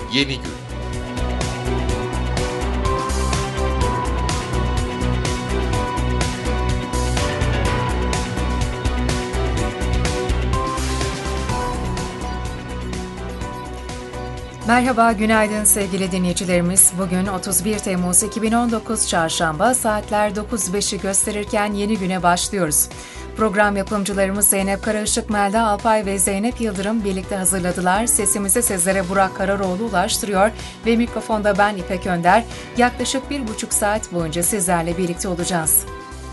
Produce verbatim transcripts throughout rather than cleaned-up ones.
Yeni Gün. Merhaba, günaydın sevgili dinleyicilerimiz. Bugün otuz bir Temmuz iki bin on dokuz Çarşamba, saatler dokuz beşi gösterirken yeni güne başlıyoruz. Program yapımcılarımız Zeynep Karaışık, Melda Alpay ve Zeynep Yıldırım birlikte hazırladılar. Sesimizi sizlere Burak Kararoğlu ulaştırıyor ve mikrofonda ben İpek Önder. Yaklaşık bir buçuk saat boyunca sizlerle birlikte olacağız.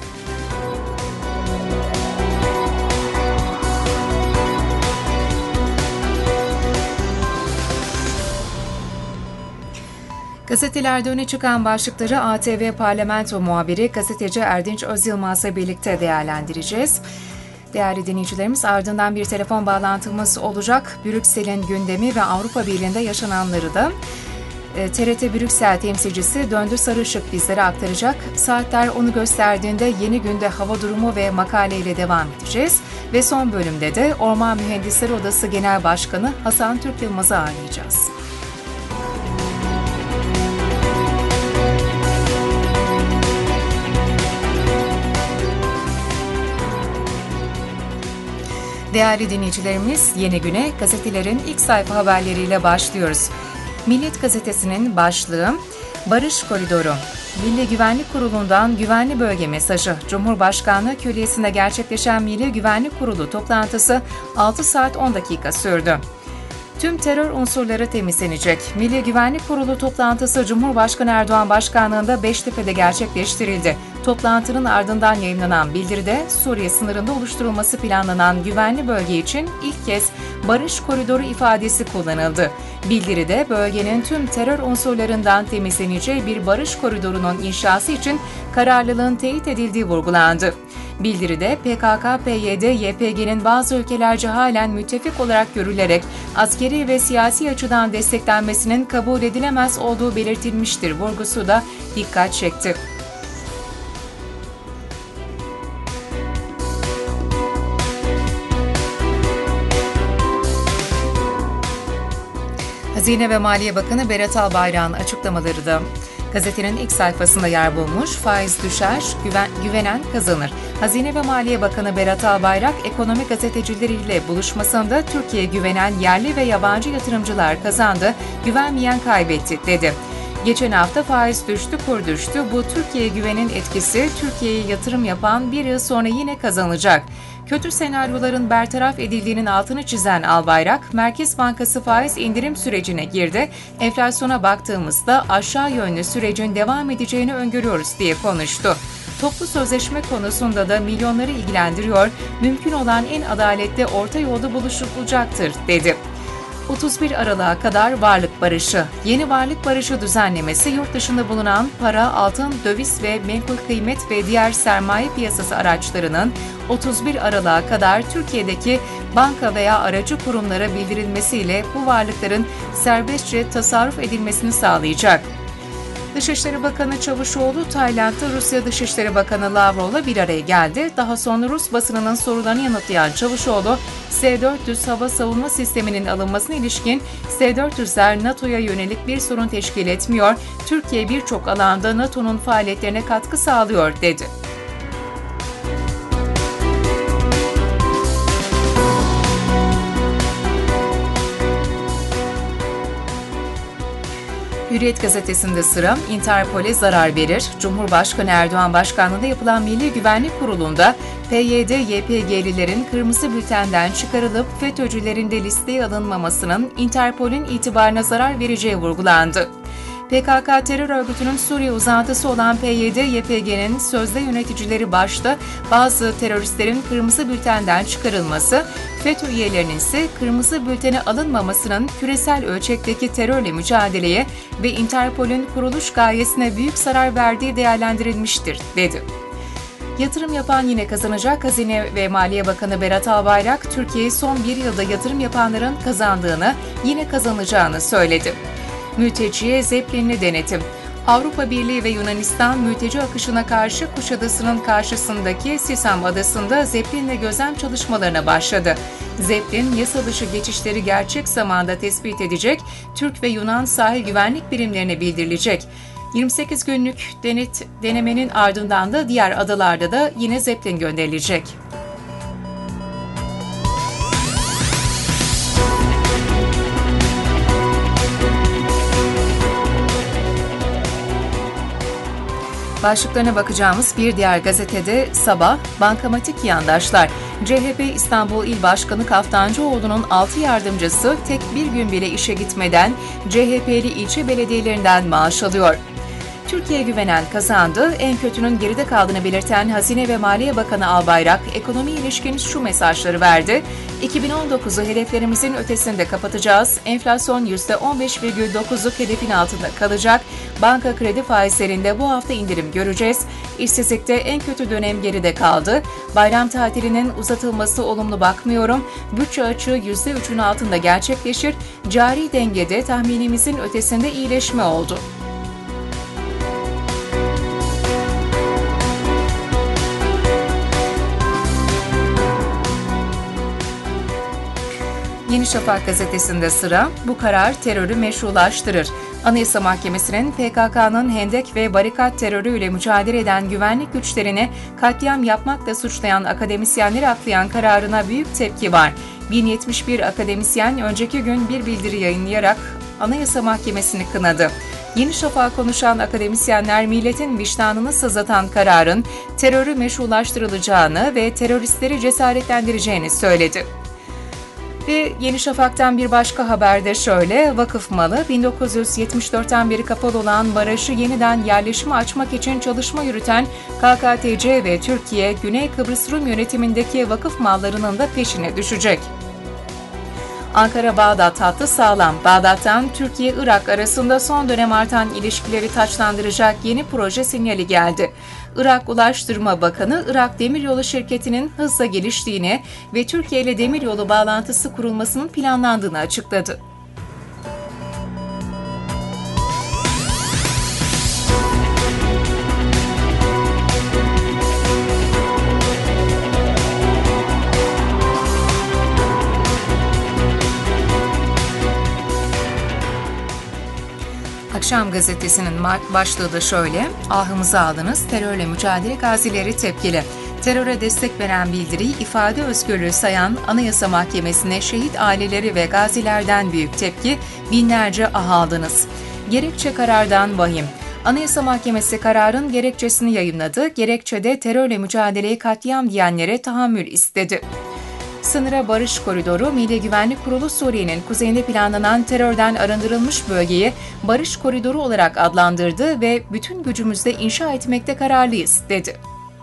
Gazetelerde öne çıkan başlıkları A T V Parlamento muhabiri gazeteci Erdinç Özyılmaz'la birlikte değerlendireceğiz. Değerli dinleyicilerimiz, ardından bir telefon bağlantımız olacak. Brüksel'in gündemi ve Avrupa Birliği'nde yaşananları da T R T Brüksel temsilcisi Döndü Sarışık bizlere aktaracak. Saatler onu gösterdiğinde yeni günde hava durumu ve makaleyle devam edeceğiz. Ve son bölümde de Orman Mühendisleri Odası Genel Başkanı Hasan Türk Yılmaz'ı ağırlayacağız. Değerli dinleyicilerimiz, yeni güne gazetelerin ilk sayfa haberleriyle başlıyoruz. Milliyet gazetesinin başlığı Barış Koridoru. Milli Güvenlik Kurulu'ndan güvenli bölge mesajı. Cumhurbaşkanlığı Külliyesi'nde gerçekleşen Milli Güvenlik Kurulu toplantısı altı saat on dakika sürdü. Tüm terör unsurları temizlenecek. Milli Güvenlik Kurulu toplantısı Cumhurbaşkanı Erdoğan başkanlığında Beştepe'de gerçekleştirildi. Toplantının ardından yayınlanan bildiride Suriye sınırında oluşturulması planlanan güvenli bölge için ilk kez barış koridoru ifadesi kullanıldı. Bildiride bölgenin tüm terör unsurlarından temizleneceği bir barış koridorunun inşası için kararlılığın teyit edildiği vurgulandı. Bildiride P K K P Y D Y P G'nin bazı ülkelerce halen müttefik olarak görülerek askeri ve siyasi açıdan desteklenmesinin kabul edilemez olduğu belirtilmiştir vurgusu da dikkat çekti. Hazine ve Maliye Bakanı Berat Albayrak'ın açıklamaları da gazetenin ilk sayfasında yer bulmuş. Faiz düşer, güven, güvenen kazanır. Hazine ve Maliye Bakanı Berat Albayrak, ekonomi gazetecileriyle buluşmasında Türkiye'ye güvenen yerli ve yabancı yatırımcılar kazandı, güvenmeyen kaybetti dedi. Geçen hafta faiz düştü, kur düştü. Bu Türkiye'ye güvenin etkisi, Türkiye'ye yatırım yapan bir yıl sonra yine kazanacak. Kötü senaryoların bertaraf edildiğinin altını çizen Albayrak, Merkez Bankası faiz indirim sürecine girdi. Enflasyona baktığımızda aşağı yönlü sürecin devam edeceğini öngörüyoruz diye konuştu. Toplu sözleşme konusunda da milyonları ilgilendiriyor, mümkün olan en adaletli orta yolda buluşulacaktır dedi. otuz bir Aralık'a kadar varlık barışı. Yeni varlık barışı düzenlemesi yurt dışında bulunan para, altın, döviz ve menkul kıymet ve diğer sermaye piyasası araçlarının otuz bir Aralık'a kadar Türkiye'deki banka veya aracı kurumlara bildirilmesiyle bu varlıkların serbestçe tasarruf edilmesini sağlayacak. Dışişleri Bakanı Çavuşoğlu, Tayland'da Rusya Dışişleri Bakanı Lavrov'la bir araya geldi. Daha sonra Rus basınının sorularını yanıtlayan Çavuşoğlu, S dört yüz hava savunma sisteminin alınmasına ilişkin S dört yüzler NATO'ya yönelik bir sorun teşkil etmiyor, Türkiye birçok alanda NATO'nun faaliyetlerine katkı sağlıyor dedi. Hürriyet gazetesinde sıra Interpol'e zarar verir. Cumhurbaşkanı Erdoğan başkanlığında yapılan Milli Güvenlik Kurulu'nda P Y D Y P G'lilerin kırmızı bültenden çıkarılıp FETÖ'cülerin de listeye alınmamasının Interpol'ün itibarına zarar vereceği vurgulandı. P K K terör örgütünün Suriye uzantısı olan P Y D Y P G'nin sözde yöneticileri başta bazı teröristlerin kırmızı bültenden çıkarılması, FETÖ üyelerinin ise kırmızı bültene alınmamasının küresel ölçekteki terörle mücadeleye ve Interpol'ün kuruluş gayesine büyük zarar verdiği değerlendirilmiştir, dedi. Yatırım yapan yine kazanacak. Hazine ve Maliye Bakanı Berat Albayrak, Türkiye'ye son bir yılda yatırım yapanların kazandığını, yine kazanacağını söyledi. Mülteciye Zeppelin'li denetim. Avrupa Birliği ve Yunanistan mülteci akışına karşı Kuşadası'nın karşısındaki Sisam Adası'nda Zeppelin'le gözlem çalışmalarına başladı. Zeppelin, yasa dışı geçişleri gerçek zamanda tespit edecek, Türk ve Yunan sahil güvenlik birimlerine bildirilecek. yirmi sekiz günlük denet, denemenin ardından da diğer adalarda da yine Zeppelin gönderilecek. Başlıklarına bakacağımız bir diğer gazetede Sabah, bankamatik yandaşlar. C H P İstanbul İl Başkanı Kaftancıoğlu'nun altı yardımcısı tek bir gün bile işe gitmeden C H P'li ilçe belediyelerinden maaş alıyor. Türkiye'ye güvenen kazandı, en kötünün geride kaldığını belirten Hazine ve Maliye Bakanı Albayrak, ekonomi ilişkin şu mesajları verdi. iki bin on dokuzu hedeflerimizin ötesinde kapatacağız, enflasyon yüzde on beş virgül dokuzluk hedefin altında kalacak, banka kredi faizlerinde bu hafta indirim göreceğiz, işsizlikte en kötü dönem geride kaldı, bayram tatilinin uzatılması olumlu bakmıyorum, bütçe açığı yüzde üçün altında gerçekleşir, cari dengede tahminimizin ötesinde iyileşme oldu. Yeni Şafak gazetesinde sıra, bu karar terörü meşrulaştırır. Anayasa Mahkemesi'nin P K K'nın hendek ve barikat terörüyle mücadele eden güvenlik güçlerini katliam yapmakla suçlayan akademisyenleri aklayan kararına büyük tepki var. bin yetmiş bir akademisyen önceki gün bir bildiri yayınlayarak Anayasa Mahkemesi'ni kınadı. Yeni Şafak'a konuşan akademisyenler milletin vicdanını sızlatan kararın terörü meşrulaştırılacağını ve teröristleri cesaretlendireceğini söyledi. Ve Yeni Şafak'tan bir başka haber de şöyle, vakıf malı bin dokuz yüz yetmiş dörtten beri kapalı olan barajı yeniden yerleşime açmak için çalışma yürüten K K T C ve Türkiye, Güney Kıbrıs Rum yönetimindeki vakıf mallarının da peşine düşecek. Ankara-Bağdat hattı sağlam. Bağdat'tan Türkiye-Irak arasında son dönem artan ilişkileri taçlandıracak yeni proje sinyali geldi. Irak Ulaştırma Bakanı, Irak Demiryolu Şirketi'nin hızla geliştiğini ve Türkiye ile demiryolu bağlantısı kurulmasının planlandığını açıkladı. Akşam gazetesinin başlığı da şöyle, ahımızı aldınız, terörle mücadele gazileri tepkili. Teröre destek veren bildiriyi ifade özgürlüğü sayan Anayasa Mahkemesi'ne şehit aileleri ve gazilerden büyük tepki, binlerce ah aldınız. Gerekçe karardan vahim. Anayasa Mahkemesi kararın gerekçesini yayımladı, gerekçede terörle mücadeleyi katliam diyenlere tahammül istedi. Sınıra barış koridoru, Milli Güvenlik Kurulu Suriye'nin kuzeyinde planlanan terörden arındırılmış bölgeyi barış koridoru olarak adlandırdı ve bütün gücümüzle inşa etmekte kararlıyız, dedi.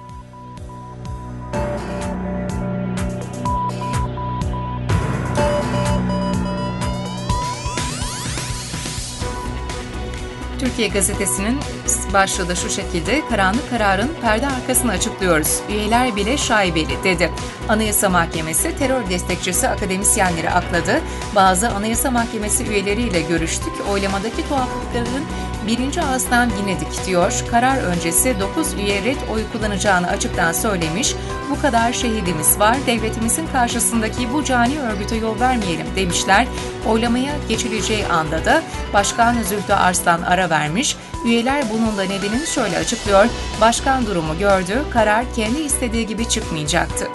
Türkiye Gazetesi'nin başlığı da şu şekilde, karanlık kararın perde arkasını açıklıyoruz. Üyeler bile şaibeli, dedi. Anayasa Mahkemesi terör destekçisi akademisyenleri akladı. Bazı Anayasa Mahkemesi üyeleriyle görüştük. Oylamadaki tuhaflıkların birinci ağızdan dinledik, diyor. Karar öncesi dokuz üye red oy kullanacağını açıktan söylemiş. Bu kadar şehidimiz var. Devletimizin karşısındaki bu cani örgüte yol vermeyelim, demişler. Oylamaya geçileceği anda da Başkan Zühtü Arslan ara vermiş. Üyeler bunun da nedenini şöyle açıklıyor. Başkan durumu gördü, karar kendi istediği gibi çıkmayacaktı.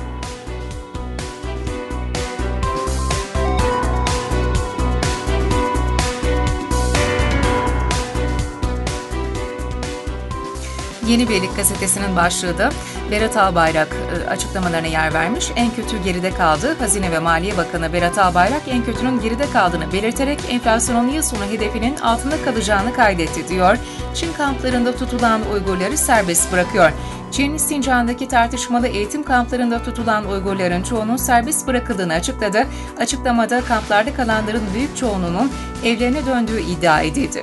Yeni Birlik gazetesinin başlığı da Berat Albayrak açıklamalarına yer vermiş. En kötü geride kaldı. Hazine ve Maliye Bakanı Berat Albayrak en kötünün geride kaldığını belirterek enflasyonun yıl sonu hedefinin altında kalacağını kaydetti, diyor. Çin kamplarında tutulan Uygurları serbest bırakıyor. Çin, Sincan'daki tartışmalı eğitim kamplarında tutulan Uygurların çoğunun serbest bırakıldığını açıkladı. Açıklamada kamplarda kalanların büyük çoğunluğunun evlerine döndüğü iddia edildi.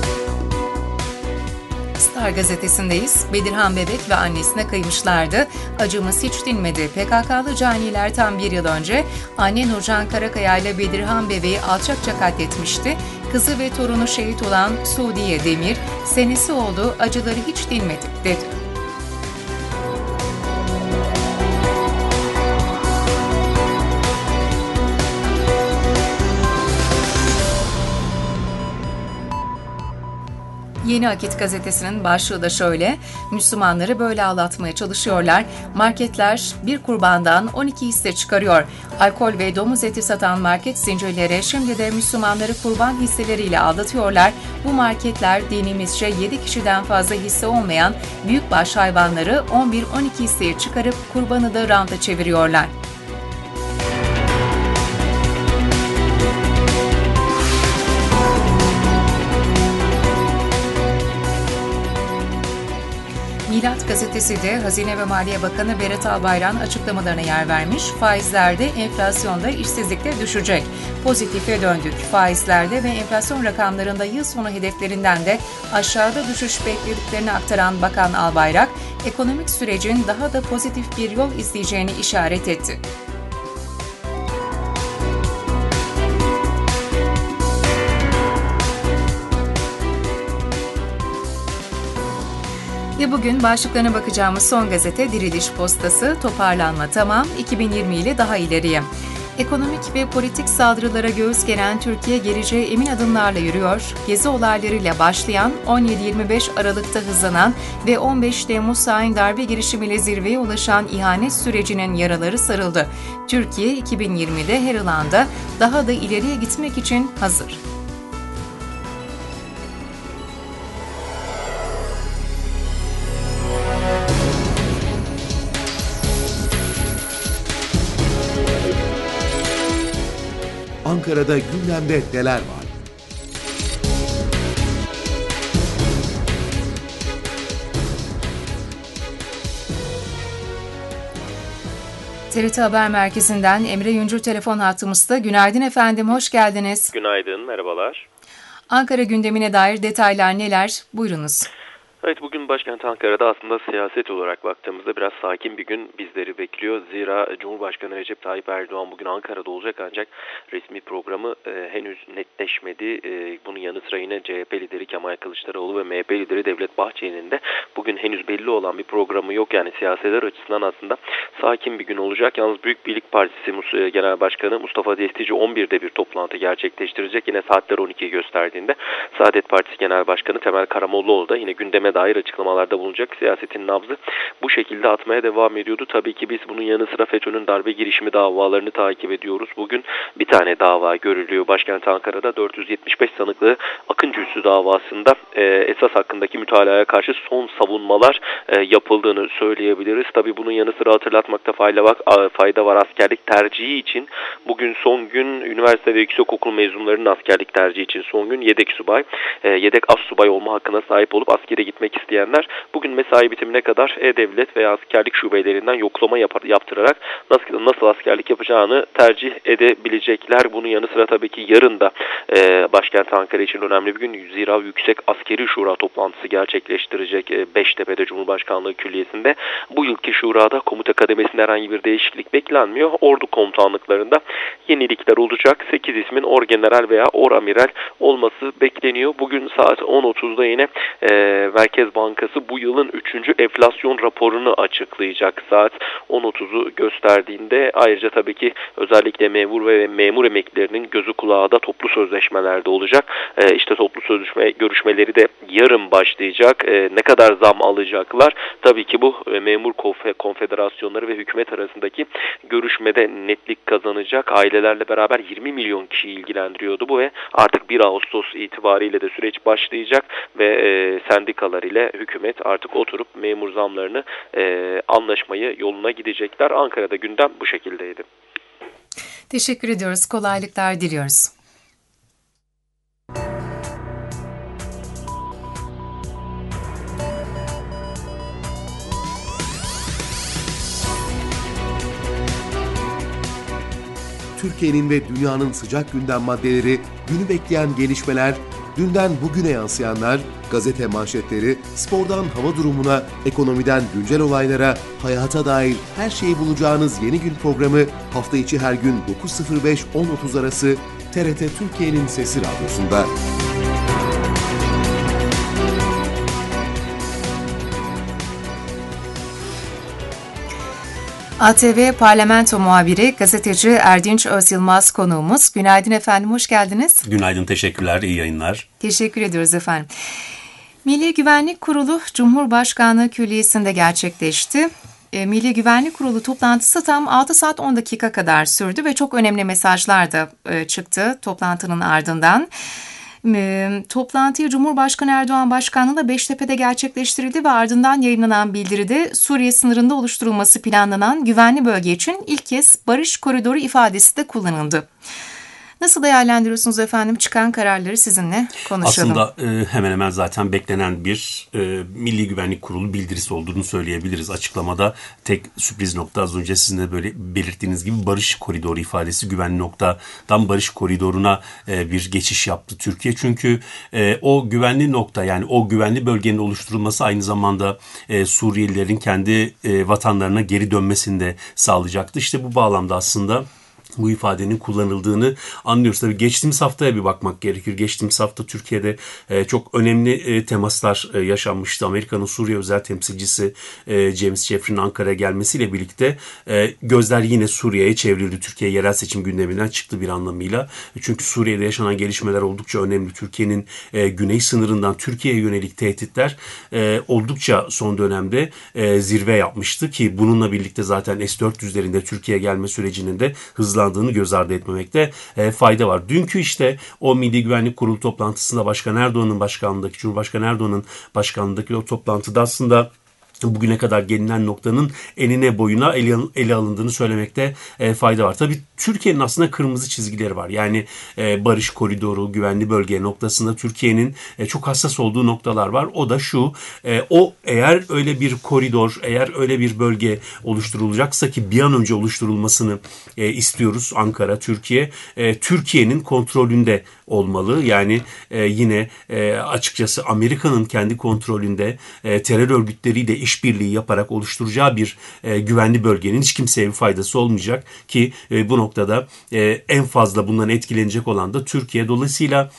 Star gazetesindeyiz. Bedirhan Bebek ve annesine kıymışlardı. Acımız hiç dinmedi. P K K'lı caniler tam bir yıl önce anne Nurcan Karakaya ile Bedirhan bebeği alçakça katletmişti. Kızı ve torunu şehit olan Suudiye Demir, senesi oldu, acıları hiç dinmedi, dedi. Yeni Akit gazetesinin başlığı da şöyle: Müslümanları böyle ağlatmaya çalışıyorlar. Marketler bir kurbandan on iki hisse çıkarıyor. Alkol ve domuz eti satan market zincirleri şimdi de Müslümanları kurban hisseleriyle aldatıyorlar. Bu marketler dinimizce yedi kişiden fazla hisse olmayan büyükbaş hayvanları on bir on iki hisseye çıkarıp kurbanı da ranta çeviriyorlar. Milat gazetesi de Hazine ve Maliye Bakanı Berat Albayrak'ın açıklamalarına yer vermiş. Faizlerde, enflasyonda, işsizlikte düşecek. Pozitife döndük. Faizlerde ve enflasyon rakamlarında yıl sonu hedeflerinden de aşağıda düşüş beklediklerini aktaran Bakan Albayrak, ekonomik sürecin daha da pozitif bir yol izleyeceğini işaret etti. Ve bugün başlıklarına bakacağımız son gazete Diriliş Postası. Toparlanma tamam, iki bin yirmi ile daha ileriye. Ekonomik ve politik saldırılara göğüs geren Türkiye geleceğe emin adımlarla yürüyor. Gezi olaylarıyla başlayan, on yedi yirmi beş Aralık'ta hızlanan ve on beş Temmuz hain darbe girişimiyle zirveye ulaşan ihanet sürecinin yaraları sarıldı. Türkiye iki bin yirmide her alanda daha da ileriye gitmek için hazır. Ankara'da gündemde neler var? T R T Haber Merkezi'nden Emre Yüncül telefon hattımızda. Günaydın efendim, hoş geldiniz. Günaydın, merhabalar. Ankara gündemine dair detaylar neler? Buyurunuz. Evet, bugün başkent Ankara'da aslında siyaset olarak baktığımızda biraz sakin bir gün bizleri bekliyor. Zira Cumhurbaşkanı Recep Tayyip Erdoğan bugün Ankara'da olacak ancak resmi programı e, henüz netleşmedi. E, bunun yanı sıra yine C H P lideri Kemal Kılıçdaroğlu ve M H P lideri Devlet Bahçeli'nin de bugün henüz belli olan bir programı yok. Yani siyasetler açısından aslında sakin bir gün olacak. Yalnız Büyük Birlik Partisi Genel Başkanı Mustafa Destici on birde bir toplantı gerçekleştirecek. Yine saatler on ikiyi gösterdiğinde Saadet Partisi Genel Başkanı Temel Karamollaoğlu da yine gündeme dair açıklamalarda bulunacak. Siyasetin nabzı bu şekilde atmaya devam ediyordu. Tabii ki biz bunun yanı sıra FETÖ'nün darbe girişimi davalarını takip ediyoruz. Bugün bir tane dava görülüyor başkent Ankara'da. dört yüz yetmiş beş sanıklı Akıncı Üssü davasında e, esas hakkındaki mütalaya karşı son savunmalar e, yapıldığını söyleyebiliriz. Tabii bunun yanı sıra hatırlatmakta fayda var, fayda var askerlik tercihi için. Bugün son gün üniversite ve yüksekokul mezunlarının askerlik tercihi için son gün yedek subay, e, yedek assubay olma hakkına sahip olup askere gitmek isteyenler bugün mesai bitimine kadar E-Devlet veya askerlik şubelerinden yoklama yap- yaptırarak nasıl, nasıl askerlik yapacağını tercih edebilecekler. Bunun yanı sıra tabii ki yarın da e, başkent Ankara için önemli bir gün. Zira Yüksek Askeri Şura toplantısı gerçekleştirecek e, Beştepe'de Cumhurbaşkanlığı Külliyesi'nde. Bu yılki şurada komuta kademesinde herhangi bir değişiklik beklenmiyor. Ordu komutanlıklarında yenilikler olacak. sekiz ismin orgeneral veya oramiral olması bekleniyor. Bugün saat on otuzda yine e, Merkez Bankası bu yılın üçüncü enflasyon raporunu açıklayacak. Saat on otuzu gösterdiğinde ayrıca tabii ki özellikle memur ve memur emeklilerinin gözü kulağı da toplu sözleşmelerde olacak. E, işte toplu sözleşme görüşmeleri de yarın başlayacak. E, ne kadar zam alacaklar? Tabii ki bu e, memur konfederasyonları ve hükümet arasındaki görüşmede netlik kazanacak. Ailelerle beraber yirmi milyon kişi ilgilendiriyordu bu ve artık bir Ağustos itibariyle de süreç başlayacak ve e, sendikalar ile hükümet artık oturup memur zamlarını e, anlaşmayı yoluna gidecekler. Ankara'da gündem bu şekildeydi. Teşekkür ediyoruz. Kolaylıklar diliyoruz. Türkiye'nin ve dünyanın sıcak gündem maddeleri, günü bekleyen gelişmeler, Dünden bugüne yansıyanlar, gazete manşetleri, spordan hava durumuna, ekonomiden güncel olaylara, hayata dair her şeyi bulacağınız Yeni Gün programı hafta içi her gün dokuz sıfır beş on otuz arası T R T Türkiye'nin Sesi Radyosu'nda. A T V Parlamento Muhabiri, gazeteci Erdinç Özyılmaz konuğumuz. Günaydın efendim, hoş geldiniz. Günaydın, teşekkürler, iyi yayınlar. Teşekkür ediyoruz efendim. Milli Güvenlik Kurulu Cumhurbaşkanlığı Külliyesi'nde gerçekleşti. E, Milli Güvenlik Kurulu toplantısı tam altı saat on dakika kadar sürdü ve çok önemli mesajlar da e, çıktı toplantının ardından. E, toplantıyı Cumhurbaşkanı Erdoğan Başkanlığı'nda Beştepe'de gerçekleştirildi ve ardından yayınlanan bildiride Suriye sınırında oluşturulması planlanan güvenli bölge için ilk kez barış koridoru ifadesi de kullanıldı. Nasıl değerlendiriyorsunuz efendim? Çıkan kararları sizinle konuşalım. Aslında e, hemen hemen zaten beklenen bir e, Milli Güvenlik Kurulu bildirisi olduğunu söyleyebiliriz. Açıklamada tek sürpriz nokta az önce sizin de böyle belirttiğiniz gibi barış koridoru ifadesi, güvenli noktadan barış koridoruna e, bir geçiş yaptı Türkiye. Çünkü e, o güvenli nokta, yani o güvenli bölgenin oluşturulması aynı zamanda e, Suriyelilerin kendi e, vatanlarına geri dönmesini de sağlayacaktı. İşte bu bağlamda aslında bu ifadenin kullanıldığını anlıyoruz. Tabii geçtiğimiz haftaya bir bakmak gerekir. Geçtiğimiz hafta Türkiye'de e, çok önemli e, temaslar e, yaşanmıştı. Amerika'nın Suriye özel temsilcisi e, James Jeffrey'nin Ankara'ya gelmesiyle birlikte e, gözler yine Suriye'ye çevrildi. Türkiye yerel seçim gündeminden çıktı bir anlamıyla. Çünkü Suriye'de yaşanan gelişmeler oldukça önemli. Türkiye'nin e, güney sınırından Türkiye'ye yönelik tehditler e, oldukça son dönemde e, zirve yapmıştı ki bununla birlikte zaten S dört yüzlerinde Türkiye'ye gelme sürecinin de hızlandığını göz ardı etmemekte e, fayda var. Dünkü işte o Milli Güvenlik Kurulu toplantısında Başkan Erdoğan'ın başkanlığındaki, Cumhurbaşkanı Erdoğan'ın başkanlığındaki o toplantıda aslında bugüne kadar gelinen noktanın enine boyuna ele, ele alındığını söylemekte e, fayda var. Tabii Türkiye'nin aslında kırmızı çizgileri var. Yani e, barış koridoru, güvenli bölge noktasında Türkiye'nin e, çok hassas olduğu noktalar var. O da şu, e, o eğer öyle bir koridor, eğer öyle bir bölge oluşturulacaksa ki bir an önce oluşturulmasını e, istiyoruz Ankara, Türkiye, e, Türkiye'nin kontrolünde olmalı. Yani e, yine e, açıkçası Amerika'nın kendi kontrolünde e, terör örgütleriyle işbirliği yaparak oluşturacağı bir e, güvenli bölgenin hiç kimseye bir faydası olmayacak ki e, bu noktada e, en fazla bundan etkilenecek olan da Türkiye. Dolayısıyla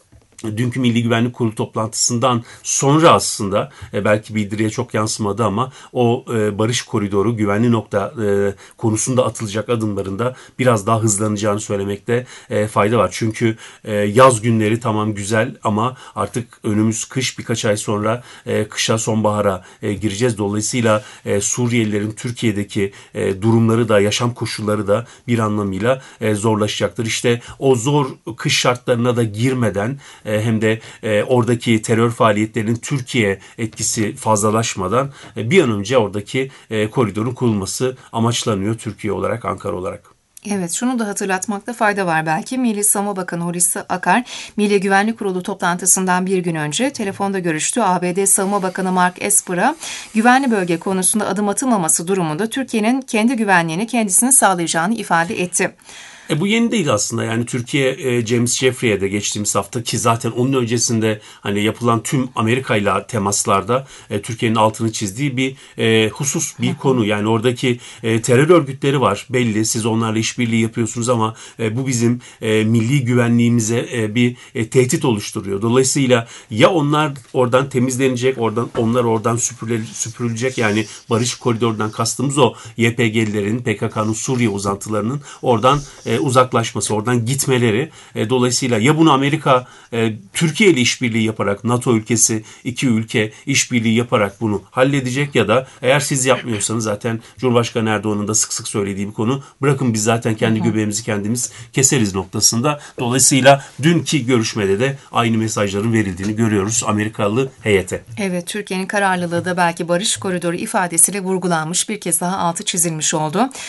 dünkü Milli Güvenlik Kurulu toplantısından sonra aslında e, belki bildiriye çok yansımadı ama o e, barış koridoru, güvenli nokta e, konusunda atılacak adımlarında biraz daha hızlanacağını söylemekte e, fayda var. Çünkü e, yaz günleri tamam güzel ama artık önümüz kış, birkaç ay sonra e, kışa, sonbahara e, gireceğiz. Dolayısıyla e, Suriyelilerin Türkiye'deki e, durumları da, yaşam koşulları da bir anlamıyla e, zorlaşacaktır. İşte o zor kış şartlarına da girmeden e, hem de e, oradaki terör faaliyetlerinin Türkiye etkisi fazlalaşmadan e, bir an önce oradaki e, koridorun kurulması amaçlanıyor Türkiye olarak, Ankara olarak. Evet, şunu da hatırlatmakta fayda var belki. Milli Savunma Bakanı Hulusi Akar, Milli Güvenlik Kurulu toplantısından bir gün önce telefonda görüştü. A B D Savunma Bakanı Mark Esper'a güvenli bölge konusunda adım atılmaması durumunda Türkiye'nin kendi güvenliğini kendisine sağlayacağını ifade etti. E bu yeni değil aslında, yani Türkiye e, James Jeffrey'e de geçtiğimiz hafta ki zaten onun öncesinde hani yapılan tüm Amerika ile temaslarda e, Türkiye'nin altını çizdiği bir e, husus, bir konu. Yani oradaki e, terör örgütleri var belli, siz onlarla işbirliği yapıyorsunuz ama e, bu bizim e, milli güvenliğimize e, bir e, tehdit oluşturuyor. Dolayısıyla ya onlar oradan temizlenecek, oradan onlar oradan süpürüle, süpürülecek, yani barış koridorundan kastımız o Y P G'lilerin, P K K'nın Suriye uzantılarının oradan e, uzaklaşması, oradan gitmeleri. E, dolayısıyla ya bunu Amerika e, Türkiye ile işbirliği yaparak, NATO ülkesi, iki ülke işbirliği yaparak bunu halledecek ya da eğer siz yapmıyorsanız, zaten Cumhurbaşkanı Erdoğan'ın da sık sık söylediği bir konu, bırakın biz zaten kendi göbeğimizi kendimiz keseriz noktasında. Dolayısıyla dünkü görüşmede de aynı mesajların verildiğini görüyoruz Amerikalı heyete. Evet, Türkiye'nin kararlılığı da belki barış koridoru ifadesiyle vurgulanmış, bir kez daha altı çizilmiş oldu.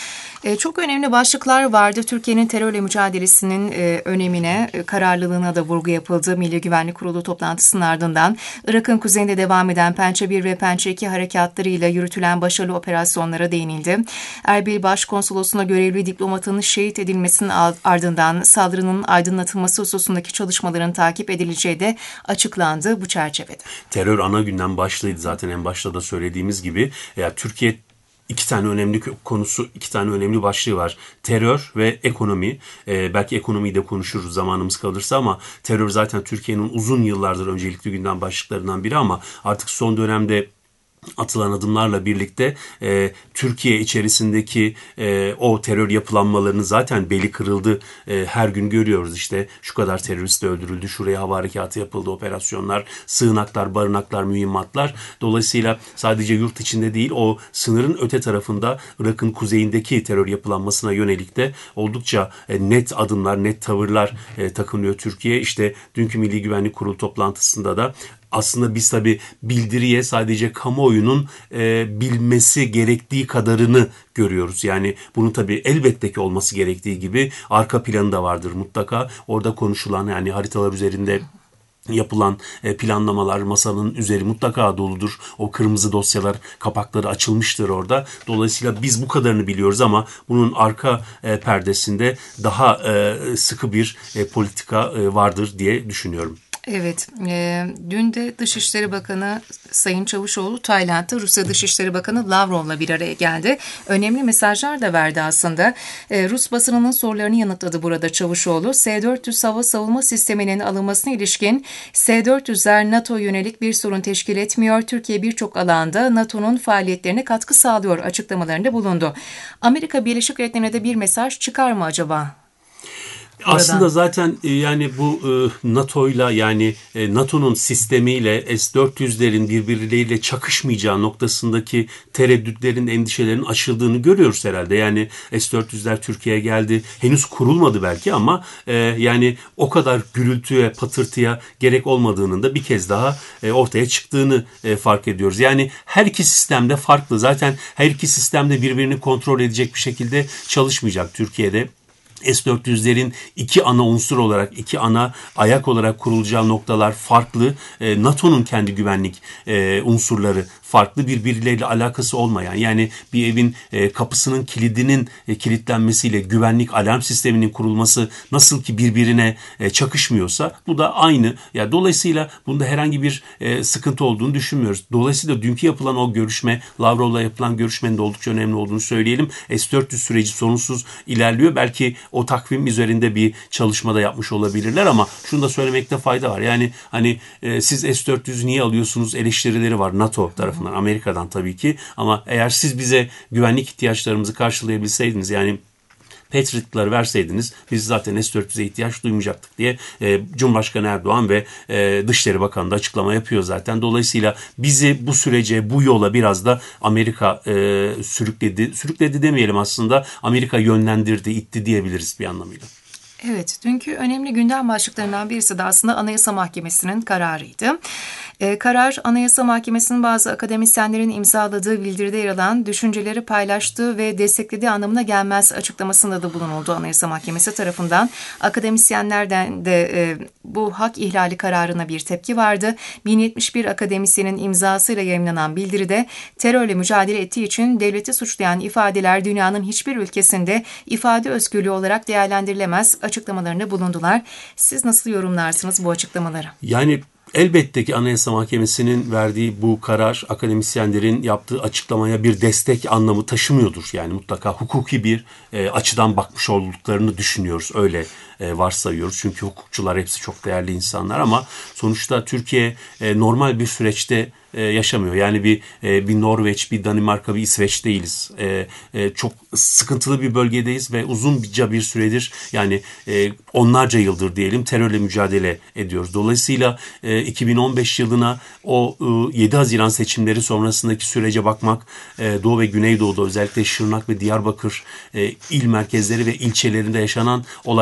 E, çok önemli başlıklar vardı. Türkiye'nin terörle mücadelesinin e, önemine, e, kararlılığına da vurgu yapıldı. Milli Güvenlik Kurulu toplantısının ardından Irak'ın kuzeyinde devam eden Pençe bir ve Pençe iki harekatlarıyla yürütülen başarılı operasyonlara değinildi. Erbil Başkonsolosluğu'na görevli diplomatın şehit edilmesinin ardından saldırının aydınlatılması hususundaki çalışmaların takip edileceği de açıklandı bu çerçevede. Terör ana gündem başlığıydı zaten en başta da söylediğimiz gibi. Ya Türkiye İki tane önemli konusu, iki tane önemli başlığı var. Terör ve ekonomi. Ee, belki ekonomiyi de konuşuruz zamanımız kalırsa ama terör zaten Türkiye'nin uzun yıllardır öncelikli gündem başlıklarından biri ama artık son dönemde atılan adımlarla birlikte e, Türkiye içerisindeki e, o terör yapılanmalarını zaten beli kırıldı. E, her gün görüyoruz işte şu kadar terörist öldürüldü, şuraya hava harekatı yapıldı, operasyonlar, sığınaklar, barınaklar, mühimmatlar. Dolayısıyla sadece yurt içinde değil o sınırın öte tarafında Irak'ın kuzeyindeki terör yapılanmasına yönelik de oldukça e, net adımlar, net tavırlar e, takınıyor Türkiye. İşte dünkü Milli Güvenlik Kurulu toplantısında da aslında biz tabii bildiriye sadece kamuoyunun e, bilmesi gerektiği kadarını görüyoruz. Yani bunun tabii elbette ki olması gerektiği gibi arka planı da vardır mutlaka. Orada konuşulan yani haritalar üzerinde yapılan planlamalar masanın üzeri mutlaka doludur. O kırmızı dosyalar kapakları açılmıştır orada. Dolayısıyla biz bu kadarını biliyoruz ama bunun arka perdesinde daha sıkı bir politika vardır diye düşünüyorum. Evet, e, dün de Dışişleri Bakanı Sayın Çavuşoğlu Tayland'da Rusya Dışişleri Bakanı Lavrov'la bir araya geldi. Önemli mesajlar da verdi aslında. E, Rus basınının sorularını yanıtladı burada Çavuşoğlu. S dört yüz hava savunma sisteminin alınmasına ilişkin S dört yüzler NATO yönelik bir sorun teşkil etmiyor. Türkiye birçok alanda NATO'nun faaliyetlerine katkı sağlıyor açıklamalarında bulundu. Amerika Birleşik Devletleri'ne de bir mesaj çıkar mı acaba? Buradan. Aslında zaten yani bu NATO'yla yani NATO'nun sistemiyle S dört yüzlerin birbirleriyle çakışmayacağı noktasındaki tereddütlerin, endişelerin aşıldığını görüyoruz herhalde. Yani S dört yüzler Türkiye'ye geldi. Henüz kurulmadı belki ama yani o kadar gürültüye, patırtıya gerek olmadığının da bir kez daha ortaya çıktığını fark ediyoruz. Yani her iki sistemde farklı. Zaten her iki sistemde birbirini kontrol edecek bir şekilde çalışmayacak Türkiye'de. S dört yüzlerin iki ana unsur olarak, iki ana ayak olarak kurulacağı noktalar farklı. E, NATO'nun kendi güvenlik e, unsurları farklı, birbirleriyle alakası olmayan, yani bir evin e, kapısının kilidinin e, kilitlenmesiyle güvenlik alarm sisteminin kurulması nasıl ki birbirine e, çakışmıyorsa bu da aynı. Ya dolayısıyla bunda herhangi bir e, sıkıntı olduğunu düşünmüyoruz. Dolayısıyla dünkü yapılan o görüşme, Lavrov'la yapılan görüşmenin de oldukça önemli olduğunu söyleyelim. S dört yüz süreci sorunsuz ilerliyor. Belki o takvim üzerinde bir çalışmada yapmış olabilirler ama şunu da söylemekte fayda var. Yani hani e, siz S dört yüzü niye alıyorsunuz eleştirileri var NATO tarafından, Amerika'dan tabii ki, ama eğer siz bize güvenlik ihtiyaçlarımızı karşılayabilseydiniz, yani Patriot'ları verseydiniz biz zaten S dört yüze ihtiyaç duymayacaktık diye e, Cumhurbaşkanı Erdoğan ve e, Dışişleri Bakanı da açıklama yapıyor zaten. Dolayısıyla bizi bu sürece, bu yola biraz da Amerika e, sürükledi. Sürükledi demeyelim aslında. Amerika yönlendirdi, itti diyebiliriz bir anlamıyla. Evet, dünkü önemli gündem başlıklarından birisi de aslında Anayasa Mahkemesi'nin kararıydı. Ee, karar, Anayasa Mahkemesi'nin bazı akademisyenlerin imzaladığı bildiride yer alan düşünceleri paylaştığı ve desteklediği anlamına gelmez açıklamasında da bulunuldu Anayasa Mahkemesi tarafından. Akademisyenlerden de e, bu hak ihlali kararına bir tepki vardı. bin yetmiş bir akademisyenin imzasıyla yayımlanan bildiride terörle mücadele ettiği için devleti suçlayan ifadeler dünyanın hiçbir ülkesinde ifade özgürlüğü olarak değerlendirilemez açıklamalarında bulundular. Siz nasıl yorumlarsınız bu açıklamaları? Yani elbette ki Anayasa Mahkemesi'nin verdiği bu karar akademisyenlerin yaptığı açıklamaya bir destek anlamı taşımıyordur. Yani mutlaka hukuki bir e, açıdan bakmış olduklarını düşünüyoruz. Öyle e, varsayıyoruz. Çünkü hukukçular hepsi çok değerli insanlar ama sonuçta Türkiye e, normal bir süreçte e, yaşamıyor. Yani bir e, bir Norveç, bir Danimarka, bir İsveç değiliz. E, e, çok sıkıntılı bir bölgedeyiz ve uzunca bir süredir, yani e, onlarca yıldır diyelim, terörle mücadele ediyoruz. Dolayısıyla e, iki bin on beş yılına, o e, yedi Haziran seçimleri sonrasındaki sürece bakmak, e, Doğu ve Güneydoğu'da özellikle Şırnak ve Diyarbakır e, il merkezleri ve ilçelerinde yaşanan olaylara bakmak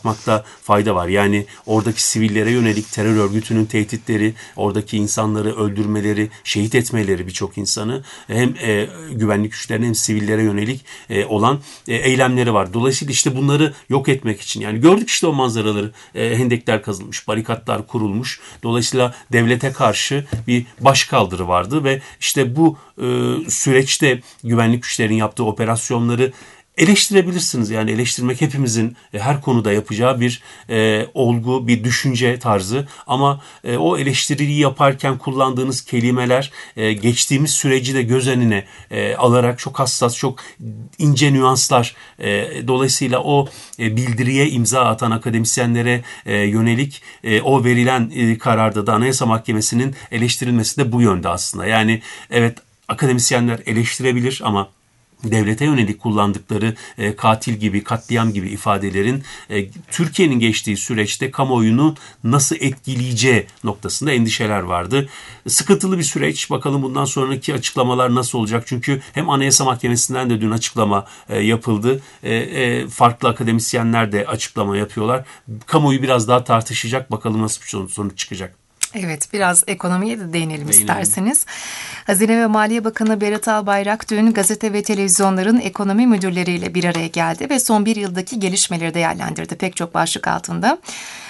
bakmakta fayda var. Yani oradaki sivillere yönelik terör örgütünün tehditleri, oradaki insanları öldürmeleri, şehit etmeleri birçok insanı hem e, güvenlik güçlerine hem sivillere yönelik e, olan e, eylemleri var. Dolayısıyla işte bunları yok etmek için, yani gördük işte o manzaraları, e, hendekler kazılmış, barikatlar kurulmuş. Dolayısıyla devlete karşı bir başkaldırı vardı ve işte bu e, süreçte güvenlik güçlerinin yaptığı operasyonları eleştirebilirsiniz. Yani eleştirmek hepimizin e, her konuda yapacağı bir e, olgu, bir düşünce tarzı. Ama e, o eleştiriyi yaparken kullandığınız kelimeler e, geçtiğimiz süreci de göz önüne e, alarak çok hassas, çok ince nüanslar. E, dolayısıyla o e, bildiriye imza atan akademisyenlere e, yönelik e, o verilen e, kararda da Anayasa Mahkemesi'nin eleştirilmesi de bu yönde aslında. Yani evet, akademisyenler eleştirebilir ama devlete yönelik kullandıkları e, katil gibi, katliam gibi ifadelerin e, Türkiye'nin geçtiği süreçte kamuoyunu nasıl etkileyeceği noktasında endişeler vardı. Sıkıntılı bir süreç. Bakalım bundan sonraki açıklamalar nasıl olacak? Çünkü hem Anayasa Mahkemesi'nden de dün açıklama e, yapıldı. E, e, farklı akademisyenler de açıklama yapıyorlar. Kamuoyu biraz daha tartışacak. Bakalım nasıl bir sonuç çıkacak. Evet, biraz ekonomiye de değinelim, değinelim isterseniz. Hazine ve Maliye Bakanı Berat Albayrak dün gazete ve televizyonların ekonomi müdürleriyle bir araya geldi ve son bir yıldaki gelişmeleri değerlendirdi pek çok başlık altında.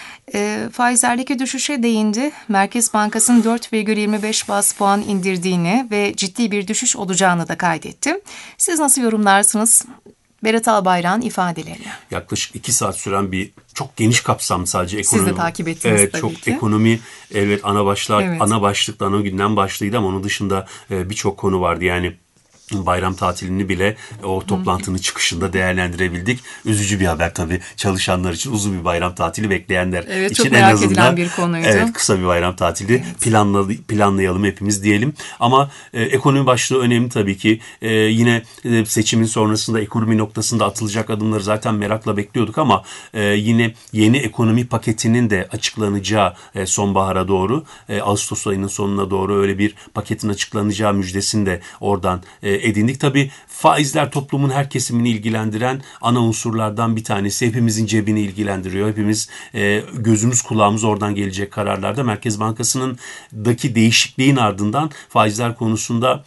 E, faizlerdeki düşüşe değindi. Merkez Bankası'nın dört virgül yirmi beş baz puan indirdiğini ve ciddi bir düşüş olacağını da kaydetti. Siz nasıl yorumlarsınız Berat Albayrak'ın ifadelerini? Yaklaşık iki saat süren bir çok geniş kapsamlı sadece ekonomi. Siz de takip ettiniz evet, tabii çok ki. Ekonomi, evet, ana başlık, evet. ana başlıkta, ana gündem başlığıydı ama onun dışında e, birçok konu vardı. Yani bayram tatilini bile o toplantının çıkışında değerlendirebildik. Üzücü bir haber tabii çalışanlar için, uzun bir bayram tatili bekleyenler evet, için çok en merak azından edilen bir konuydu. Evet, kısa bir bayram tatili evet. planla, planlayalım hepimiz diyelim. Ama e, ekonomi başlığı önemli tabii ki. E, yine e, seçimin sonrasında ekonomi noktasında atılacak adımları zaten merakla bekliyorduk ama e, yine yeni ekonomi paketinin de açıklanacağı e, sonbahara doğru, e, Ağustos ayının sonuna doğru öyle bir paketin açıklanacağı müjdesini de oradan e, edindik. Tabii faizler toplumun her kesimini ilgilendiren ana unsurlardan bir tanesi. Hepimizin cebini ilgilendiriyor. Hepimiz e, gözümüz kulağımız oradan gelecek kararlarda. Merkez Bankası'nın daki değişikliğin ardından faizler konusunda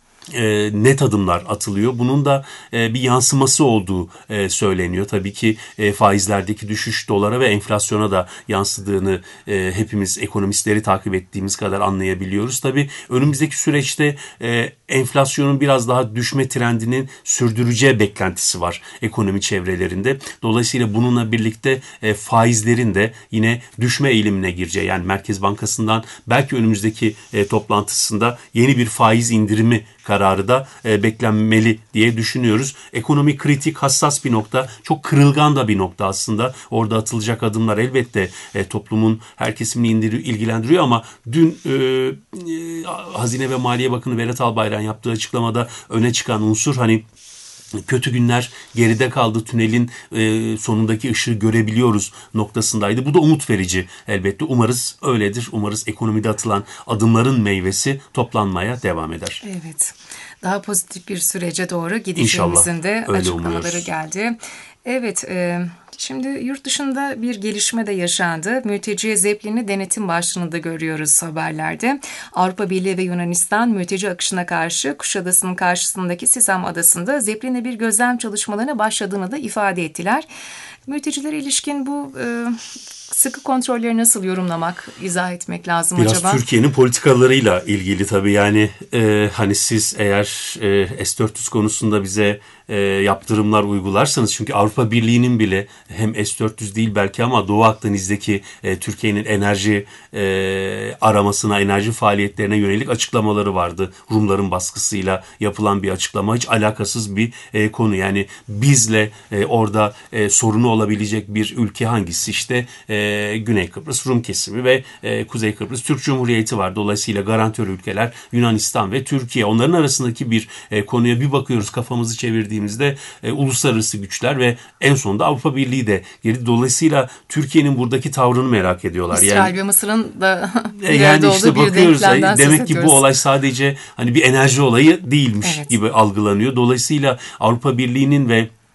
E, net adımlar atılıyor. Bunun da e, bir yansıması olduğu e, söyleniyor. Tabii ki e, faizlerdeki düşüş dolara ve enflasyona da yansıdığını e, hepimiz ekonomistleri takip ettiğimiz kadar anlayabiliyoruz. Tabii önümüzdeki süreçte e, enflasyonun biraz daha düşme trendinin sürdüreceği beklentisi var ekonomi çevrelerinde. Dolayısıyla bununla birlikte e, faizlerin de yine düşme eğilimine gireceği, yani Merkez Bankası'ndan belki önümüzdeki e, toplantısında yeni bir faiz indirimi kararı da e, beklenmeli diye düşünüyoruz. Ekonomi kritik, hassas bir nokta, çok kırılgan da bir nokta aslında. Orada atılacak adımlar elbette e, toplumun her kesimini indiriyor, ilgilendiriyor ama dün e, e, Hazine ve Maliye Bakanı Berat Albayrak'ın yaptığı açıklamada öne çıkan unsur, hani kötü günler geride kaldı, tünelin e, sonundaki ışığı görebiliyoruz noktasındaydı. Bu da umut verici elbette. Umarız öyledir. Umarız ekonomide atılan adımların meyvesi toplanmaya devam eder. Evet. Daha pozitif bir sürece doğru gidişimizin de açıklamaları umuyoruz. Geldi. Evet. E, şimdi yurt dışında bir gelişme de yaşandı. Mülteci Zeppelin'i denetim başlığını da görüyoruz haberlerde. Avrupa Birliği ve Yunanistan mülteci akışına karşı Kuşadası'nın karşısındaki Sisam Adası'nda Zeppelin'e bir gözlem çalışmalarına başladığını da ifade ettiler. Mültecilere ilişkin bu e, sıkı kontrolleri nasıl yorumlamak, izah etmek lazım Biraz acaba? Biraz Türkiye'nin politikalarıyla ilgili tabii, yani e, hani siz eğer e, S dört yüz konusunda bize e, yaptırımlar uygularsanız, çünkü Avrupa Birliği'nin bile hem S dört yüz değil belki ama Doğu Akdeniz'deki e, Türkiye'nin enerji e, aramasına, enerji faaliyetlerine yönelik açıklamaları vardı. Rumların baskısıyla yapılan bir açıklama, hiç alakasız bir e, konu. Yani bizle e, orada e, sorunu olabilecek bir ülke hangisi? İşte e, Güney Kıbrıs Rum kesimi ve e, Kuzey Kıbrıs Türk Cumhuriyeti var. Dolayısıyla garantör ülkeler Yunanistan ve Türkiye. Onların arasındaki bir e, konuya bir bakıyoruz, kafamızı çevirdiğimizde e, uluslararası güçler ve en sonunda Avrupa Birliği de girdi. Dolayısıyla Türkiye'nin buradaki tavrını merak ediyorlar. İsrail yani, ve Mısır'ın da bir yani yerde işte olduğu bir bakıyoruz, denklemden demek söz ki ediyoruz. bu olay sadece hani bir enerji olayı değilmiş evet. gibi algılanıyor. Dolayısıyla Avrupa Birliği'nin ve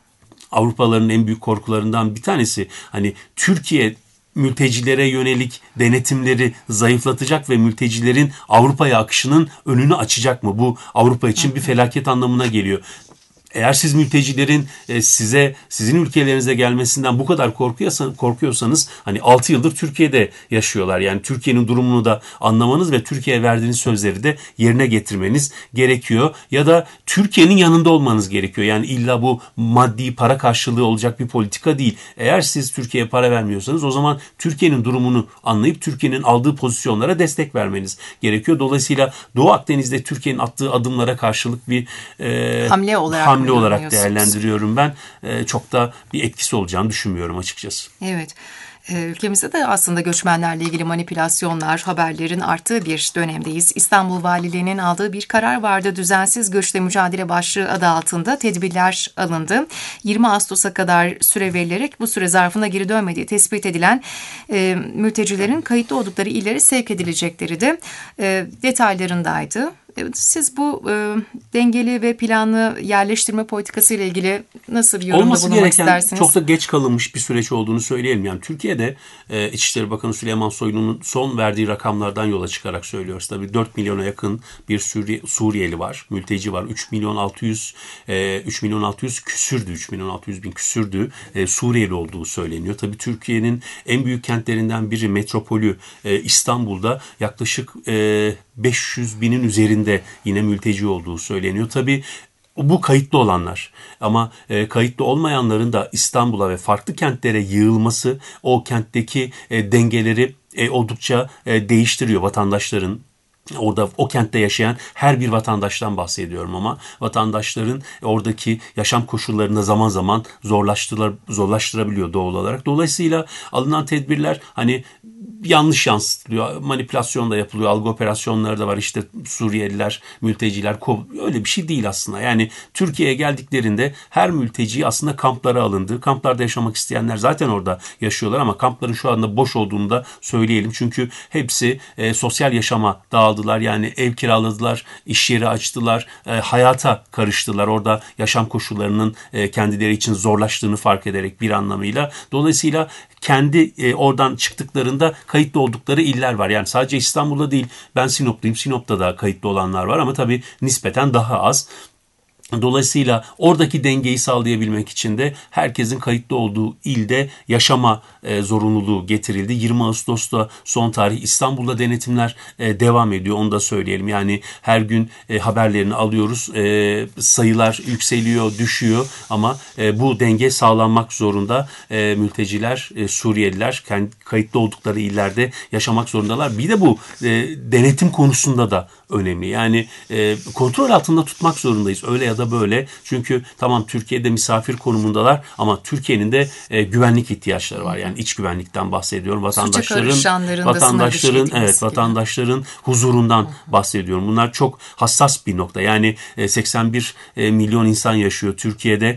Avrupalıların en büyük korkularından bir tanesi. Hani Türkiye mültecilere yönelik denetimleri zayıflatacak ve mültecilerin Avrupa'ya akışının önünü açacak mı? Bu Avrupa için bir felaket anlamına geliyor. Eğer siz mültecilerin size, sizin ülkelerinize gelmesinden bu kadar korkuyorsanız hani altı yıldır Türkiye'de yaşıyorlar. Yani Türkiye'nin durumunu da anlamanız ve Türkiye'ye verdiğiniz sözleri de yerine getirmeniz gerekiyor. Ya da Türkiye'nin yanında olmanız gerekiyor. Yani illa bu maddi para karşılığı olacak bir politika değil. Eğer siz Türkiye'ye para vermiyorsanız o zaman Türkiye'nin durumunu anlayıp Türkiye'nin aldığı pozisyonlara destek vermeniz gerekiyor. Dolayısıyla Doğu Akdeniz'de Türkiye'nin attığı adımlara karşılık bir e, hamle olarak hamle olarak değerlendiriyorum ben. Ee, çok da bir etkisi olacağını düşünmüyorum açıkçası. Evet. Ülkemizde de aslında göçmenlerle ilgili manipülasyonlar, haberlerin arttığı bir dönemdeyiz. İstanbul Valiliği'nin aldığı bir karar vardı. Düzensiz göçle mücadele başlığı adı altında tedbirler alındı. yirmi Ağustos'a kadar süre verilerek bu süre zarfında geri dönmediği tespit edilen e, mültecilerin kayıtlı oldukları illere sevk edilecekleri de e, detaylarındaydı. Siz bu e, dengeli ve planlı yerleştirme politikası ile ilgili nasıl bir yorumda olması bulunmak gereken, istersiniz? Çok da geç kalınmış bir süreç olduğunu söyleyelim. Yani Türkiye'de e, İçişleri Bakanı Süleyman Soylu'nun son verdiği rakamlardan yola çıkarak söylüyoruz. Tabii dört milyona yakın bir Suriye, Suriyeli var, mülteci var. üç milyon altı yüz e, üç milyon altı yüz küsürdü, üç milyon altı yüz bin küsürdü e, Suriyeli olduğu söyleniyor. Tabii Türkiye'nin en büyük kentlerinden biri metropolü e, İstanbul'da yaklaşık e, beş yüz binin üzerinde yine mülteci olduğu söyleniyor. Tabii bu kayıtlı olanlar ama e, kayıtlı olmayanların da İstanbul'a ve farklı kentlere yığılması o kentteki e, dengeleri e, oldukça e, değiştiriyor vatandaşların. Orada o kentte yaşayan her bir vatandaştan bahsediyorum ama vatandaşların oradaki yaşam koşullarını zaman zaman zorlaştırır, zorlaştırabiliyor doğal olarak. Dolayısıyla alınan tedbirler hani yanlış yansıtılıyor, manipülasyon da yapılıyor, algı operasyonları da var. İşte Suriyeliler, mülteciler, öyle bir şey değil aslında. Yani Türkiye'ye geldiklerinde her mülteci aslında kamplara alındı. Kamplarda yaşamak isteyenler zaten orada yaşıyorlar ama kampların şu anda boş olduğunu da söyleyelim. Çünkü hepsi e, sosyal yaşama dağıldılar. Yani ev kiraladılar, iş yeri açtılar, e, hayata karıştılar. Orada yaşam koşullarının e, kendileri için zorlaştığını fark ederek bir anlamıyla. Dolayısıyla kendi e, oradan çıktıklarında kayıtlı oldukları iller var. Yani sadece İstanbul'da değil, ben Sinopluyum, Sinop'ta da kayıtlı olanlar var ama tabii nispeten daha az. Dolayısıyla oradaki dengeyi sağlayabilmek için de herkesin kayıtlı olduğu ilde yaşama e, zorunluluğu getirildi. yirmi Ağustos'ta son tarih. İstanbul'da denetimler e, devam ediyor. Onu da söyleyelim. Yani her gün e, haberlerini alıyoruz. E, sayılar yükseliyor, düşüyor ama e, bu denge sağlanmak zorunda. E, mülteciler, e, Suriyeliler kendi kayıtlı oldukları illerde yaşamak zorundalar. Bir de bu e, denetim konusunda da önemli. Yani e, kontrol altında tutmak zorundayız. Öyle ya da böyle. Çünkü tamam Türkiye'de misafir konumundalar ama Türkiye'nin de e, güvenlik ihtiyaçları var. Yani iç güvenlikten bahsediyorum. Vatandaşların vatandaşların evet vatandaşların huzurundan bahsediyorum. Bunlar çok hassas bir nokta. Yani e, seksen bir e, milyon insan yaşıyor Türkiye'de.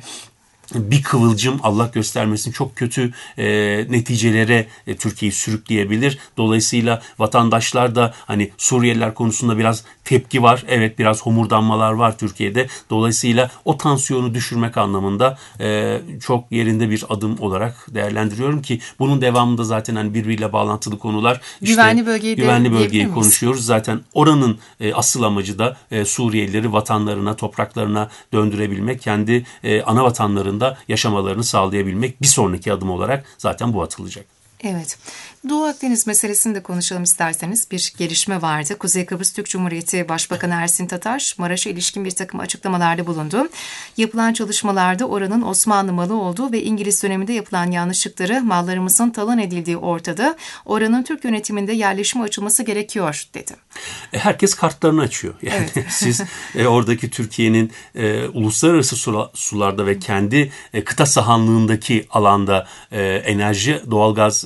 Bir kıvılcım Allah göstermesin çok kötü e, neticelere e, Türkiye'yi sürükleyebilir. Dolayısıyla vatandaşlar da hani Suriyeliler konusunda biraz tepki var. Evet biraz homurdanmalar var Türkiye'de. Dolayısıyla o tansiyonu düşürmek anlamında e, çok yerinde bir adım olarak değerlendiriyorum ki bunun devamında zaten hani birbiriyle bağlantılı konular. İşte, güvenli bölgeyi, güvenli bölgeyi konuşuyoruz. Zaten oranın e, asıl amacı da e, Suriyelileri vatanlarına, topraklarına döndürebilmek. Kendi e, ana vatanlarında yaşamalarını sağlayabilmek bir sonraki adım olarak zaten bu atılacak. Evet. Doğu Akdeniz meselesini de konuşalım isterseniz. Bir gelişme vardı. Kuzey Kıbrıs Türk Cumhuriyeti Başbakanı Ersin Tatar, Maraş'a ilişkin bir takım açıklamalarda bulundu. Yapılan çalışmalarda oranın Osmanlı malı olduğu ve İngiliz döneminde yapılan yanlışlıkları mallarımızın talan edildiği ortada. Oranın Türk yönetiminde yerleşime açılması gerekiyor dedi. Herkes kartlarını açıyor. Yani evet. Siz e, oradaki Türkiye'nin e, uluslararası sula, sularda ve kendi e, kıta sahanlığındaki alanda e, enerji, doğalgaz ve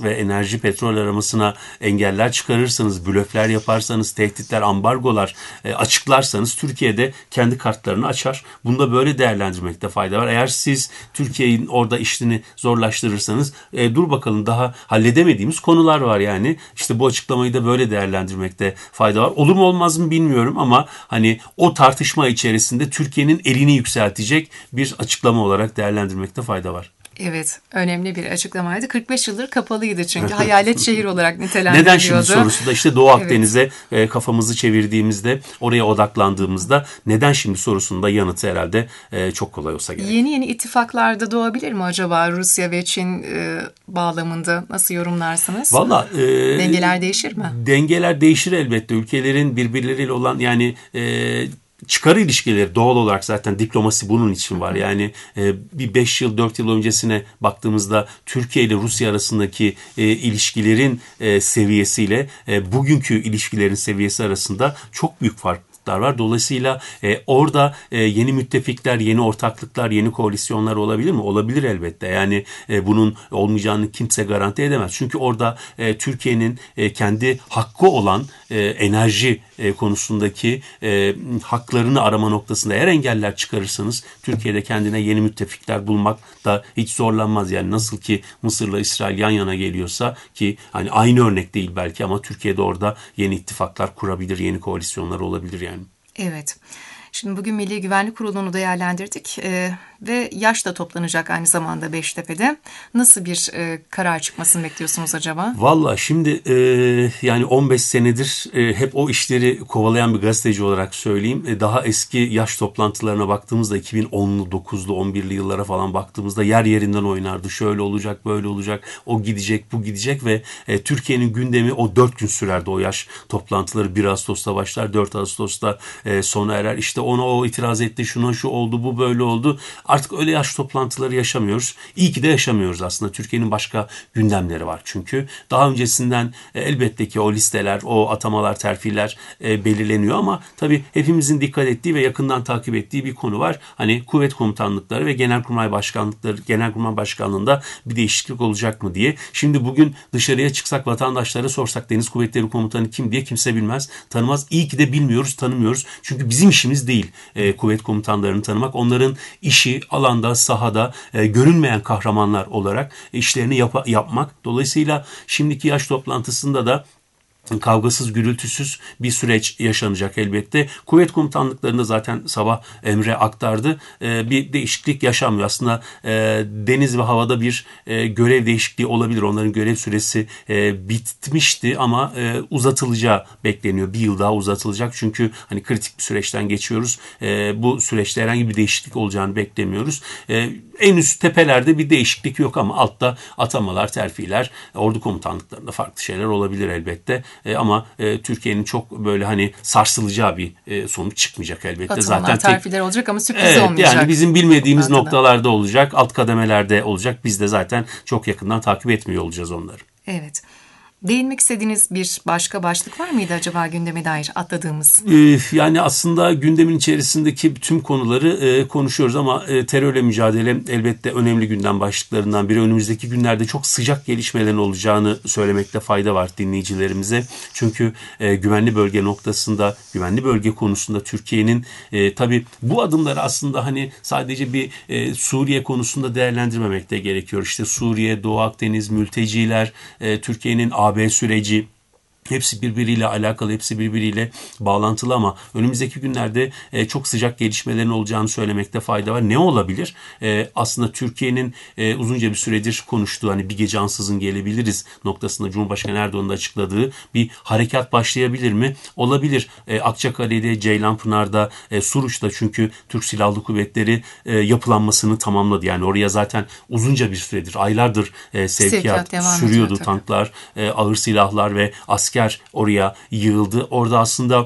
ve enerji petrol aramasına engeller çıkarırsanız, blöfler yaparsanız, tehditler, ambargolar e, açıklarsanız Türkiye'de kendi kartlarını açar. Bunu da böyle değerlendirmekte fayda var. Eğer siz Türkiye'nin orada işini zorlaştırırsanız e, dur bakalım daha halledemediğimiz konular var yani. İşte bu açıklamayı da böyle değerlendirmekte fayda var. Olur mu olmaz mı bilmiyorum ama hani o tartışma içerisinde Türkiye'nin elini yükseltecek bir açıklama olarak değerlendirmekte fayda var. Evet, önemli bir açıklamaydı. kırk beş yıldır kapalıydı çünkü hayalet şehir olarak nitelendiriliyordu. Neden şimdi sorusunda işte Doğu Akdeniz'e evet. kafamızı çevirdiğimizde, oraya odaklandığımızda neden şimdi sorusunda yanıtı herhalde çok kolay olsa gerek. Yeni yeni ittifaklarda doğabilir mi acaba Rusya ve Çin e, bağlamında? Nasıl yorumlarsınız? Valla e, dengeler değişir mi? Dengeler değişir elbette. Ülkelerin birbirleriyle olan yani e, çıkar ilişkileri doğal olarak zaten diplomasi bunun için var. Yani e, bir beş yıl dört yıl öncesine baktığımızda Türkiye ile Rusya arasındaki e, ilişkilerin e, seviyesiyle e, bugünkü ilişkilerin seviyesi arasında çok büyük fark var. Dolayısıyla e, orada e, yeni müttefikler, yeni ortaklıklar, yeni koalisyonlar olabilir mi? Olabilir elbette. Yani e, bunun olmayacağını kimse garanti edemez. Çünkü orada e, Türkiye'nin e, kendi hakkı olan e, enerji e, konusundaki e, haklarını arama noktasında eğer engeller çıkarırsanız Türkiye'de kendine yeni müttefikler bulmak da hiç zorlanmaz. Yani nasıl ki Mısır'la İsrail yan yana geliyorsa ki hani aynı örnek değil belki ama Türkiye'de orada yeni ittifaklar kurabilir, yeni koalisyonlar olabilir yani. Evet. Şimdi bugün Milli Güvenlik Kurulu'nu değerlendirdik ee, ve yaş da toplanacak aynı zamanda Beştepe'de. Nasıl bir e, karar çıkmasını bekliyorsunuz acaba? Valla şimdi e, yani on beş senedir e, hep o işleri kovalayan bir gazeteci olarak söyleyeyim. E, daha eski yaş toplantılarına baktığımızda iki bin onlu, dokuzlu, on birli yıllara falan baktığımızda yer yerinden oynardı. Şöyle olacak, böyle olacak, o gidecek, bu gidecek ve e, Türkiye'nin gündemi o dört gün sürerdi o yaş toplantıları. bir Ağustos'ta başlar, dört Ağustos'ta e, sona erer. İşte ona o itiraz etti, şuna şu oldu, bu böyle oldu. Artık öyle yaş toplantıları yaşamıyoruz. İyi ki de yaşamıyoruz aslında. Türkiye'nin başka gündemleri var çünkü. Daha öncesinden e, elbette ki o listeler, o atamalar, terfiler e, belirleniyor ama tabii hepimizin dikkat ettiği ve yakından takip ettiği bir konu var. Hani kuvvet komutanlıkları ve genelkurmay başkanlıkları, genelkurmay başkanlığında bir değişiklik olacak mı diye. Şimdi bugün dışarıya çıksak vatandaşlara sorsak Deniz Kuvvetleri Komutanı kim diye kimse bilmez, tanımaz. İyi ki de bilmiyoruz, tanımıyoruz. Çünkü bizim işimiz değil e, kuvvet komutanlarını tanımak. Onların işi alanda, sahada e, görünmeyen kahramanlar olarak işlerini yap- yapmak. Dolayısıyla şimdiki yaş toplantısında da kavgasız, gürültüsüz bir süreç yaşanacak elbette. Kuvvet komutanlıklarında zaten sabah Emre aktardı. Ee, bir değişiklik yaşanmıyor. Aslında e, deniz ve havada bir e, görev değişikliği olabilir. Onların görev süresi e, bitmişti ama e, uzatılacağı bekleniyor. Bir yıl daha uzatılacak. Çünkü hani kritik bir süreçten geçiyoruz. E, bu süreçte herhangi bir değişiklik olacağını beklemiyoruz. E, en üst tepelerde bir değişiklik yok ama altta atamalar, terfiler, ordu komutanlıklarında farklı şeyler olabilir elbette. E, ama e, Türkiye'nin çok böyle hani sarsılacağı bir e, sonuç çıkmayacak elbette. Atamalar, zaten terfiler tek... olacak ama sürpriz evet, olmayacak. Yani bizim bilmediğimiz noktalarda olacak, alt kademelerde olacak. Biz de zaten çok yakından takip etmiyor olacağız onları. Evet. Değinmek istediğiniz bir başka başlık var mıydı acaba gündeme dair atladığımız? Ee, yani aslında gündemin içerisindeki tüm konuları e, konuşuyoruz ama e, terörle mücadele elbette önemli gündem başlıklarından biri. Önümüzdeki günlerde çok sıcak gelişmelerin olacağını söylemekte fayda var dinleyicilerimize. Çünkü e, güvenli bölge noktasında, güvenli bölge konusunda Türkiye'nin e, tabii bu adımları aslında hani sadece bir e, Suriye konusunda değerlendirmemek de gerekiyor. İşte Suriye, Doğu Akdeniz, mülteciler, e, Türkiye'nin A B süreci, hepsi birbiriyle alakalı, hepsi birbiriyle bağlantılı ama önümüzdeki günlerde e, çok sıcak gelişmelerin olacağını söylemekte fayda var. Ne olabilir? E, aslında Türkiye'nin e, uzunca bir süredir konuştuğu hani bir gece ansızın gelebiliriz noktasında Cumhurbaşkanı Erdoğan'ın açıkladığı bir harekat başlayabilir mi? Olabilir. E, Akçakale'de, Ceylanpınar'da, e, Suruç'ta çünkü Türk Silahlı Kuvvetleri e, yapılanmasını tamamladı. Yani oraya zaten uzunca bir süredir, aylardır e, sevkiyat, sevkiyat sürüyordu ediyor, tanklar, e, ağır silahlar ve asker oraya yığıldı. Orada aslında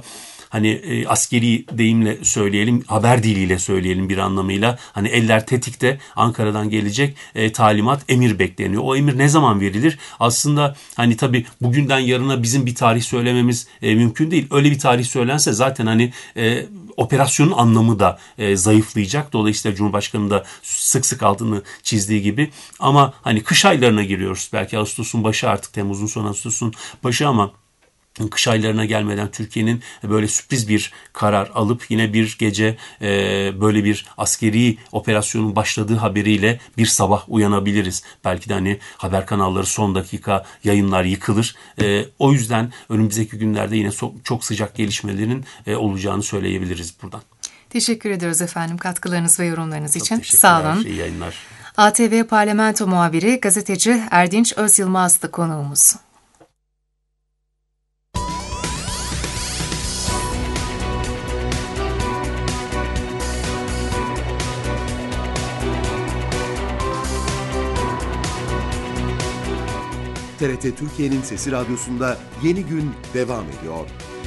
hani e, askeri deyimle söyleyelim, haber diliyle söyleyelim bir anlamıyla. Hani eller tetikte, Ankara'dan gelecek e, talimat, emir bekleniyor. O emir ne zaman verilir? Aslında hani tabii bugünden yarına bizim bir tarih söylememiz e, mümkün değil. Öyle bir tarih söylense zaten hani e, operasyonun anlamı da e, zayıflayacak. Dolayısıyla Cumhurbaşkanı da sık sık altını çizdiği gibi. Ama hani kış aylarına giriyoruz. Belki Ağustos'un başı, artık Temmuz'un son, Ağustos'un başı, ama kış aylarına gelmeden Türkiye'nin böyle sürpriz bir karar alıp yine bir gece e, böyle bir askeri operasyonun başladığı haberiyle bir sabah uyanabiliriz. Belki de hani haber kanalları son dakika yayınlar yıkılır. E, o yüzden önümüzdeki günlerde yine so- çok sıcak gelişmelerin e, olacağını söyleyebiliriz buradan. Teşekkür ediyoruz efendim katkılarınız ve yorumlarınız Çok için. Sağ olun. İyi yayınlar. A T V Parlamento muhabiri gazeteci Erdinç Özyılmaz'dı konuğumuz. T R T Türkiye'nin Sesi Radyosu'nda Yeni Gün devam ediyor.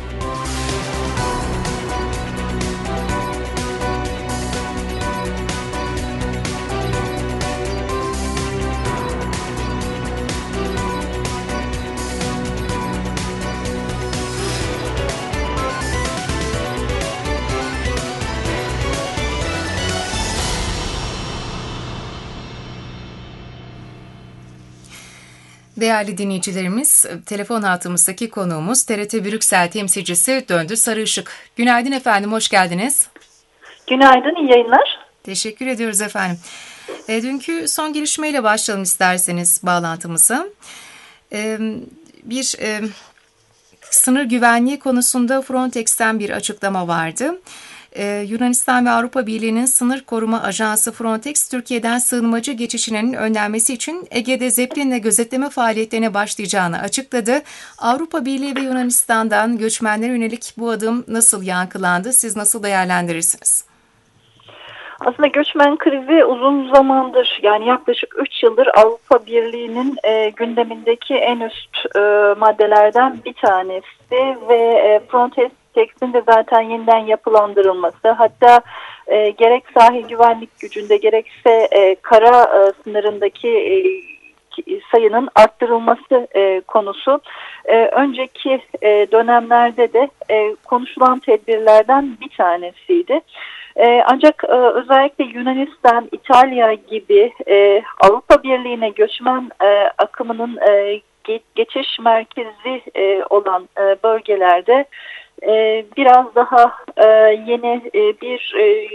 Değerli dinleyicilerimiz, telefon hattımızdaki konuğumuz T R T Brüksel temsilcisi Döndü Sarıışık. Günaydın efendim, hoş geldiniz. Günaydın, iyi yayınlar. Teşekkür ediyoruz efendim. E, dünkü son gelişmeyle başlayalım isterseniz bağlantımıza. E, bir e, sınır güvenliği konusunda Frontex'ten bir açıklama vardı. Ee, Yunanistan ve Avrupa Birliği'nin sınır koruma ajansı Frontex, Türkiye'den sığınmacı geçişinin önlenmesi için Ege'de Zeppelin'le gözetleme faaliyetlerine başlayacağını açıkladı. Avrupa Birliği ve Yunanistan'dan göçmenlere yönelik bu adım nasıl yankılandı? Siz nasıl değerlendirirsiniz? Aslında göçmen krizi uzun zamandır, yani yaklaşık üç yıldır Avrupa Birliği'nin e, gündemindeki en üst e, maddelerden bir tanesi ve e, Frontex'in de zaten yeniden yapılandırılması, hatta e, gerek sahil güvenlik gücünde gerekse e, kara e, sınırındaki e, sayının arttırılması e, konusu e, önceki e, dönemlerde de e, konuşulan tedbirlerden bir tanesiydi. Ee, ancak e, özellikle Yunanistan, İtalya gibi e, Avrupa Birliği'ne göçmen e, akımının e, ge- geçiş merkezi e, olan e, bölgelerde e, biraz daha e, yeni e, bir e,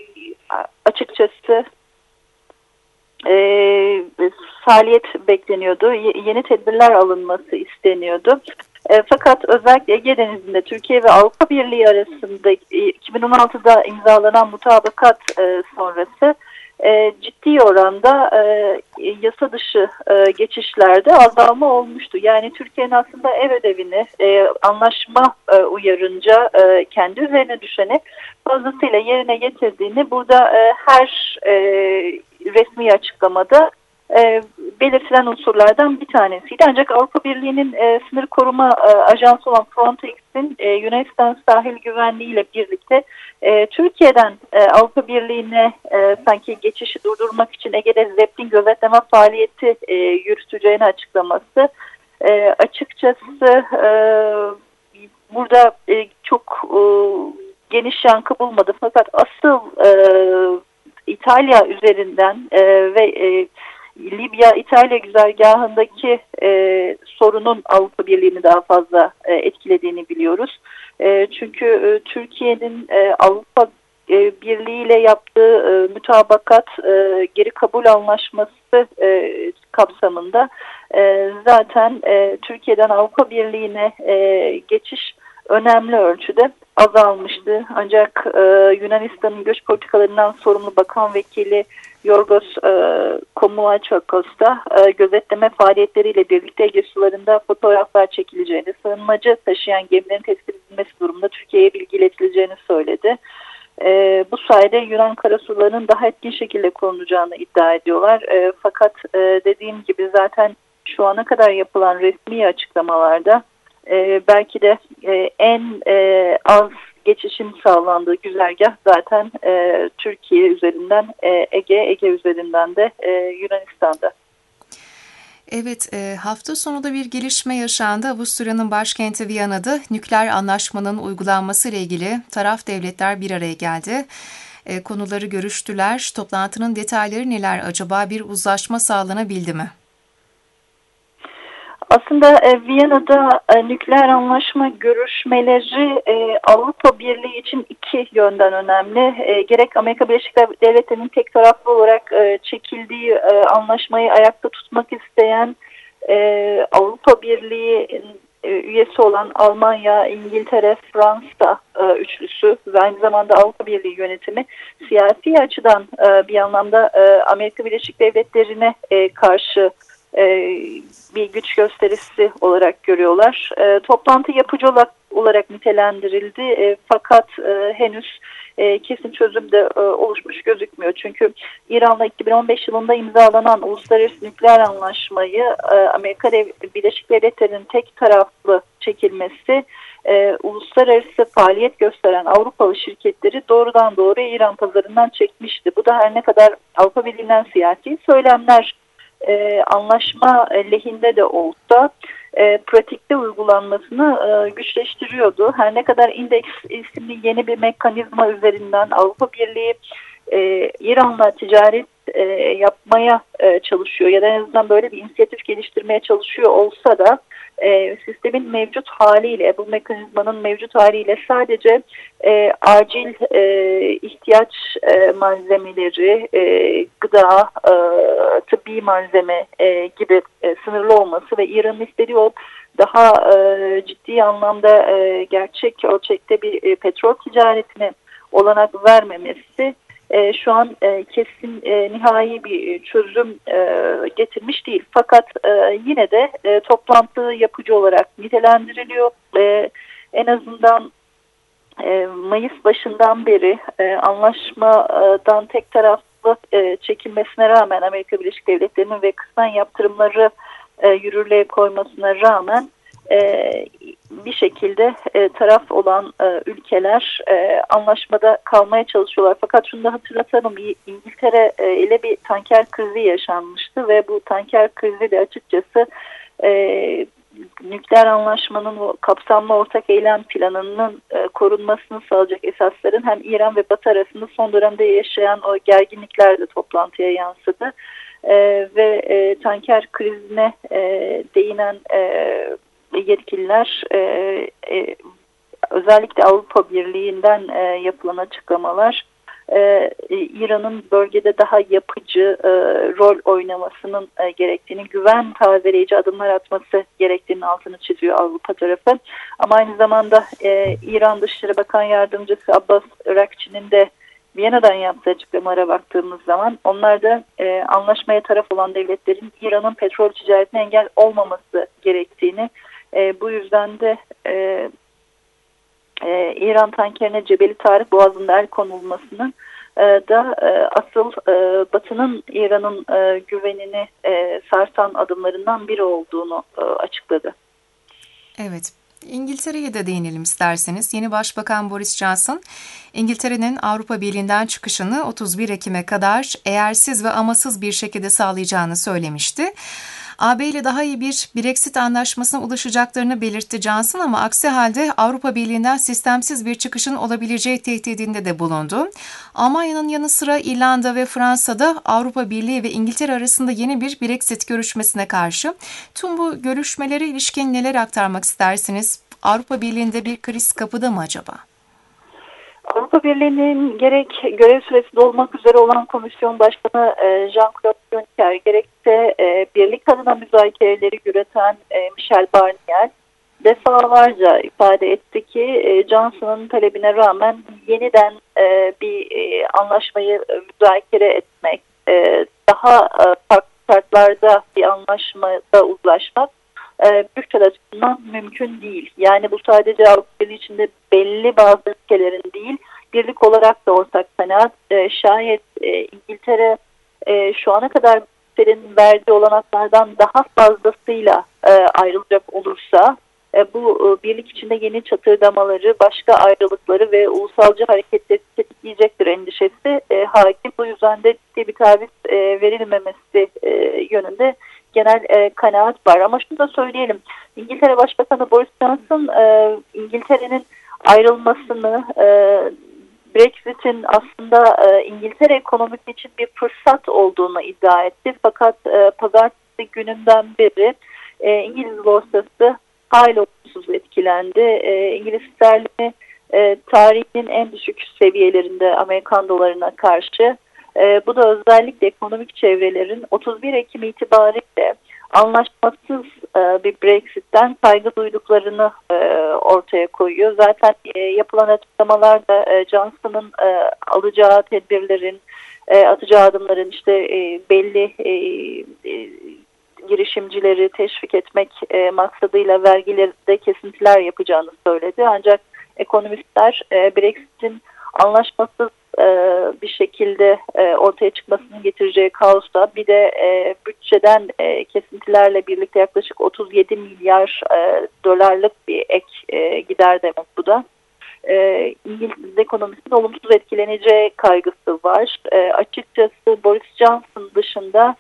açıkçası e, faaliyet bekleniyordu. Y- yeni tedbirler alınması isteniyordu. E, fakat özellikle Ege Denizi'nde Türkiye ve Avrupa Birliği arasında iki bin on altıda imzalanan mutabakat e, sonrası e, ciddi oranda e, yasa dışı e, geçişlerde azalma olmuştu. Yani Türkiye'nin aslında ev ödevini e, anlaşma e, uyarınca e, kendi üzerine düşeni fazlasıyla yerine getirdiğini burada e, her e, resmi açıklamada E, belirtilen unsurlardan bir tanesiydi. Ancak Avrupa Birliği'nin e, sınır koruma e, ajansı olan Frontex'in e, Yunanistan sahil güvenliği ile birlikte e, Türkiye'den e, Avrupa Birliği'ne e, sanki geçişi durdurmak için Ege'de Zeppelin gözetleme faaliyeti e, yürüteceğini açıklaması e, açıkçası e, burada e, çok e, geniş yankı bulmadı. Fakat asıl e, İtalya üzerinden e, ve e, Libya-İtalya güzergahındaki e, sorunun Avrupa Birliği'ni daha fazla e, etkilediğini biliyoruz. E, çünkü e, Türkiye'nin e, Avrupa e, Birliği ile yaptığı e, mütabakat e, geri kabul anlaşması e, kapsamında e, zaten e, Türkiye'den Avrupa Birliği'ne e, geçiş önemli ölçüde azalmıştı. Ancak e, Yunanistan'ın göç politikalarından sorumlu Bakan Vekili Yorgos e, Komuachakos da e, gözetleme faaliyetleriyle birlikte Ege sularında fotoğraflar çekileceğini, sığınmacı taşıyan gemilerin tespit edilmesi durumunda Türkiye'ye bilgi iletileceğini söyledi. E, bu sayede Yunan karasularının daha etkin şekilde korunacağını iddia ediyorlar. E, fakat e, dediğim gibi zaten şu ana kadar yapılan resmi açıklamalarda e, belki de e, en e, az geçişin sağlandığı güzergah zaten e, Türkiye üzerinden e, Ege, Ege üzerinden de e, Yunanistan'da. Evet, e, hafta sonu da bir gelişme yaşandı. Avusturya'nın başkenti Viyana'da nükleer anlaşmanın uygulanması ile ilgili taraf devletler bir araya geldi. E, konuları görüştüler. Toplantının detayları neler acaba? Bir uzlaşma sağlanabildi mi? Aslında e, Viyana'da e, nükleer anlaşma görüşmeleri e, Avrupa Birliği için iki yönden önemli. E, gerek Amerika Birleşik Devletleri'nin tek taraflı olarak e, çekildiği e, anlaşmayı ayakta tutmak isteyen e, Avrupa Birliği e, üyesi olan Almanya, İngiltere, Fransa e, üçlüsü ve aynı zamanda Avrupa Birliği yönetimi siyasi açıdan e, bir anlamda e, Amerika Birleşik Devletleri'ne e, karşı bir güç gösterisi olarak görüyorlar. E, toplantı yapıcı olarak, olarak nitelendirildi e, fakat e, henüz e, kesin çözüm de e, oluşmuş gözükmüyor. Çünkü İran'la iki bin on beş yılında imzalanan uluslararası nükleer anlaşmayı e, Amerika Birleşik Devletleri'nin tek taraflı çekilmesi e, uluslararası faaliyet gösteren Avrupalı şirketleri doğrudan doğruya İran pazarından çekmişti. Bu da her ne kadar Avrupa Birliği'nden siyasi söylemler E, anlaşma lehinde de olsa e, pratikte uygulanmasını e, güçleştiriyordu. Her ne kadar indeks isimli yeni bir mekanizma üzerinden Avrupa Birliği e, İran'la ticaret e, yapmaya e, çalışıyor ya da en azından böyle bir inisiyatif geliştirmeye çalışıyor olsa da e, sistemin mevcut haliyle, bu mekanizmanın mevcut haliyle sadece e, acil e, ihtiyaç e, malzemeleri, e, gıda, e, tıbbi malzeme e, gibi e, sınırlı olması ve İran'ın istediği o daha e, ciddi anlamda e, gerçek ölçekte bir e, petrol ticaretine olanak vermemesi E, şu an e, kesin e, nihai bir çözüm e, getirmiş değil. Fakat e, yine de e, toplantı yapıcı olarak nitelendiriliyor. E, en azından e, Mayıs başından beri e, anlaşmadan tek taraflı e, çekilmesine rağmen Amerika Birleşik Devletleri'nin ve kısmen yaptırımları e, yürürlüğe koymasına rağmen e, bir şekilde e, taraf olan e, ülkeler e, anlaşmada kalmaya çalışıyorlar. Fakat şunu da hatırlatalım, İngiltere e, ile bir tanker krizi yaşanmıştı ve bu tanker krizi de açıkçası e, nükleer anlaşmanın o kapsamlı ortak eylem planının e, korunmasını sağlayacak esasların hem İran ve Batı arasında son dönemde yaşayan o gerginlikler de toplantıya yansıdı. E, ve e, tanker krizine e, değinen e, yetkililer e, e, özellikle Avrupa Birliği'nden e, yapılan açıklamalar e, İran'ın bölgede daha yapıcı e, rol oynamasının e, gerektiğini, güven tazeleyici adımlar atması gerektiğinin altını çiziyor Avrupa tarafı. Ama aynı zamanda e, İran Dışişleri Bakan Yardımcısı Abbas Irakçı'nın de Viyana'dan yaptığı açıklamalara baktığımız zaman onlar da e, anlaşmaya taraf olan devletlerin İran'ın petrol ticaretine engel olmaması gerektiğini, E, bu yüzden de e, e, İran tankerine Cebeli Tarık Boğazı'nda el konulmasının e, da e, asıl e, Batı'nın İran'ın e, güvenini e, sarsan adımlarından biri olduğunu e, açıkladı. Evet. İngiltere'ye de değinelim isterseniz. Yeni Başbakan Boris Johnson, İngiltere'nin Avrupa Birliği'nden çıkışını otuz bir Ekim'e kadar eğersiz ve amasız bir şekilde sağlayacağını söylemişti. A B ile daha iyi bir Brexit anlaşmasına ulaşacaklarını belirtti Johnson ama aksi halde Avrupa Birliği'nden sistemsiz bir çıkışın olabileceği tehdidinde de bulundu. Almanya'nın yanı sıra İrlanda ve Fransa'da Avrupa Birliği ve İngiltere arasında yeni bir Brexit görüşmesine karşı. Tüm bu görüşmelere ilişkin neler aktarmak istersiniz? Avrupa Birliği'nde bir kriz kapıda mı acaba? Avrupa Birliği'nin gerek görev süresi dolmak üzere olan Komisyon Başkanı Jean-Claude Juncker, gerekse birlik adına müzakereleri yürüten Michel Barnier defalarca ifade etti ki Johnson'ın talebine rağmen yeniden bir anlaşmayı müzakere etmek, daha farklı şartlarda bir anlaşmada uzlaşmak Brüksel açısından mümkün değil. Yani bu sadece Avrupa Birliği içinde belli bazı ülkelerin değil, birlik olarak da ortak kanaat. E, şayet e, İngiltere e, şu ana kadar Brüksel'in verdiği olanaklardan daha fazlasıyla e, ayrılacak olursa e, bu e, birlik içinde yeni çatırdamaları, başka ayrılıkları ve ulusalcı hareketleri tetikleyecektir endişesi e, hakim. Bu yüzden de ciddi bir taviz e, verilmemesi e, yönünde genel e, kanaat var. Ama şunu da söyleyelim, İngiltere Başbakanı Boris Johnson e, İngiltere'nin ayrılmasını, e, Brexit'in aslında e, İngiltere ekonomisi için bir fırsat olduğunu iddia etti. Fakat e, pazartesi gününden beri e, İngiliz borsası hayli olumsuz etkilendi. E, İngiliz sterlini e, tarihinin en düşük seviyelerinde Amerikan dolarına karşı. E, bu da özellikle ekonomik çevrelerin otuz bir Ekim itibariyle anlaşmasız e, bir Brexit'ten kaygı duyduklarını e, ortaya koyuyor. Zaten e, yapılan açıklamalarda e, Johnson'ın e, alacağı tedbirlerin, e, atacağı adımların işte e, belli e, e, girişimcileri teşvik etmek e, maksadıyla vergilerde kesintiler yapacağını söyledi. Ancak ekonomistler e, Brexit'in anlaşmasız e, bir şekilde e, ortaya çıkmasının getireceği kaosta bir de e, bütçeden e, kesintilerle birlikte yaklaşık otuz yedi milyar e, dolarlık bir ek e, gider demek bu da. E, İngiliz ekonomisinin olumsuz etkileneceği kaygısı var. E, açıkçası Boris Johnson dışında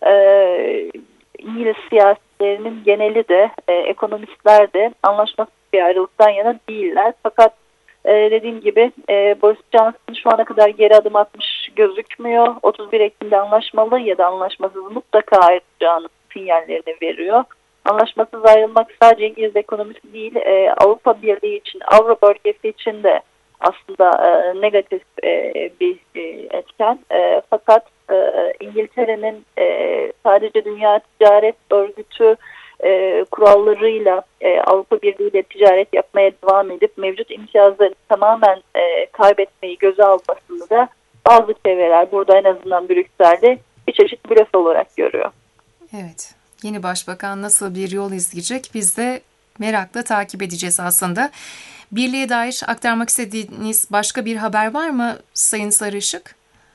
e, İngiliz siyasetlerinin geneli de e, ekonomistler de anlaşmasız bir ayrılıktan yana değiller. Fakat e, dediğim gibi e, Boris Johnson şu ana kadar geri adım atmış gözükmüyor. otuz bir Ekim'de anlaşmalı ya da anlaşmasız mutlaka ayrılacağını sinyallerini veriyor. Anlaşmasız ayrılmak sadece İngiliz ekonomisi değil, e, Avrupa Birliği için, Avro bölgesi için de aslında e, negatif e, bir e, etken. E, fakat e, İngiltere'nin e, sadece Dünya Ticaret Örgütü e, kurallarıyla e, Avrupa Birliği ile ticaret yapmaya devam edip mevcut imtiyazlarını tamamen e, kaybetmeyi göze almasını da bazı çevreler burada en azından Brüksel'de bir çeşit blöf olarak görüyor. Evet. Yeni başbakan nasıl bir yol izleyecek biz de merakla takip edeceğiz aslında. Birliğe dair aktarmak istediğiniz başka bir haber var mı Sayın Sarışık?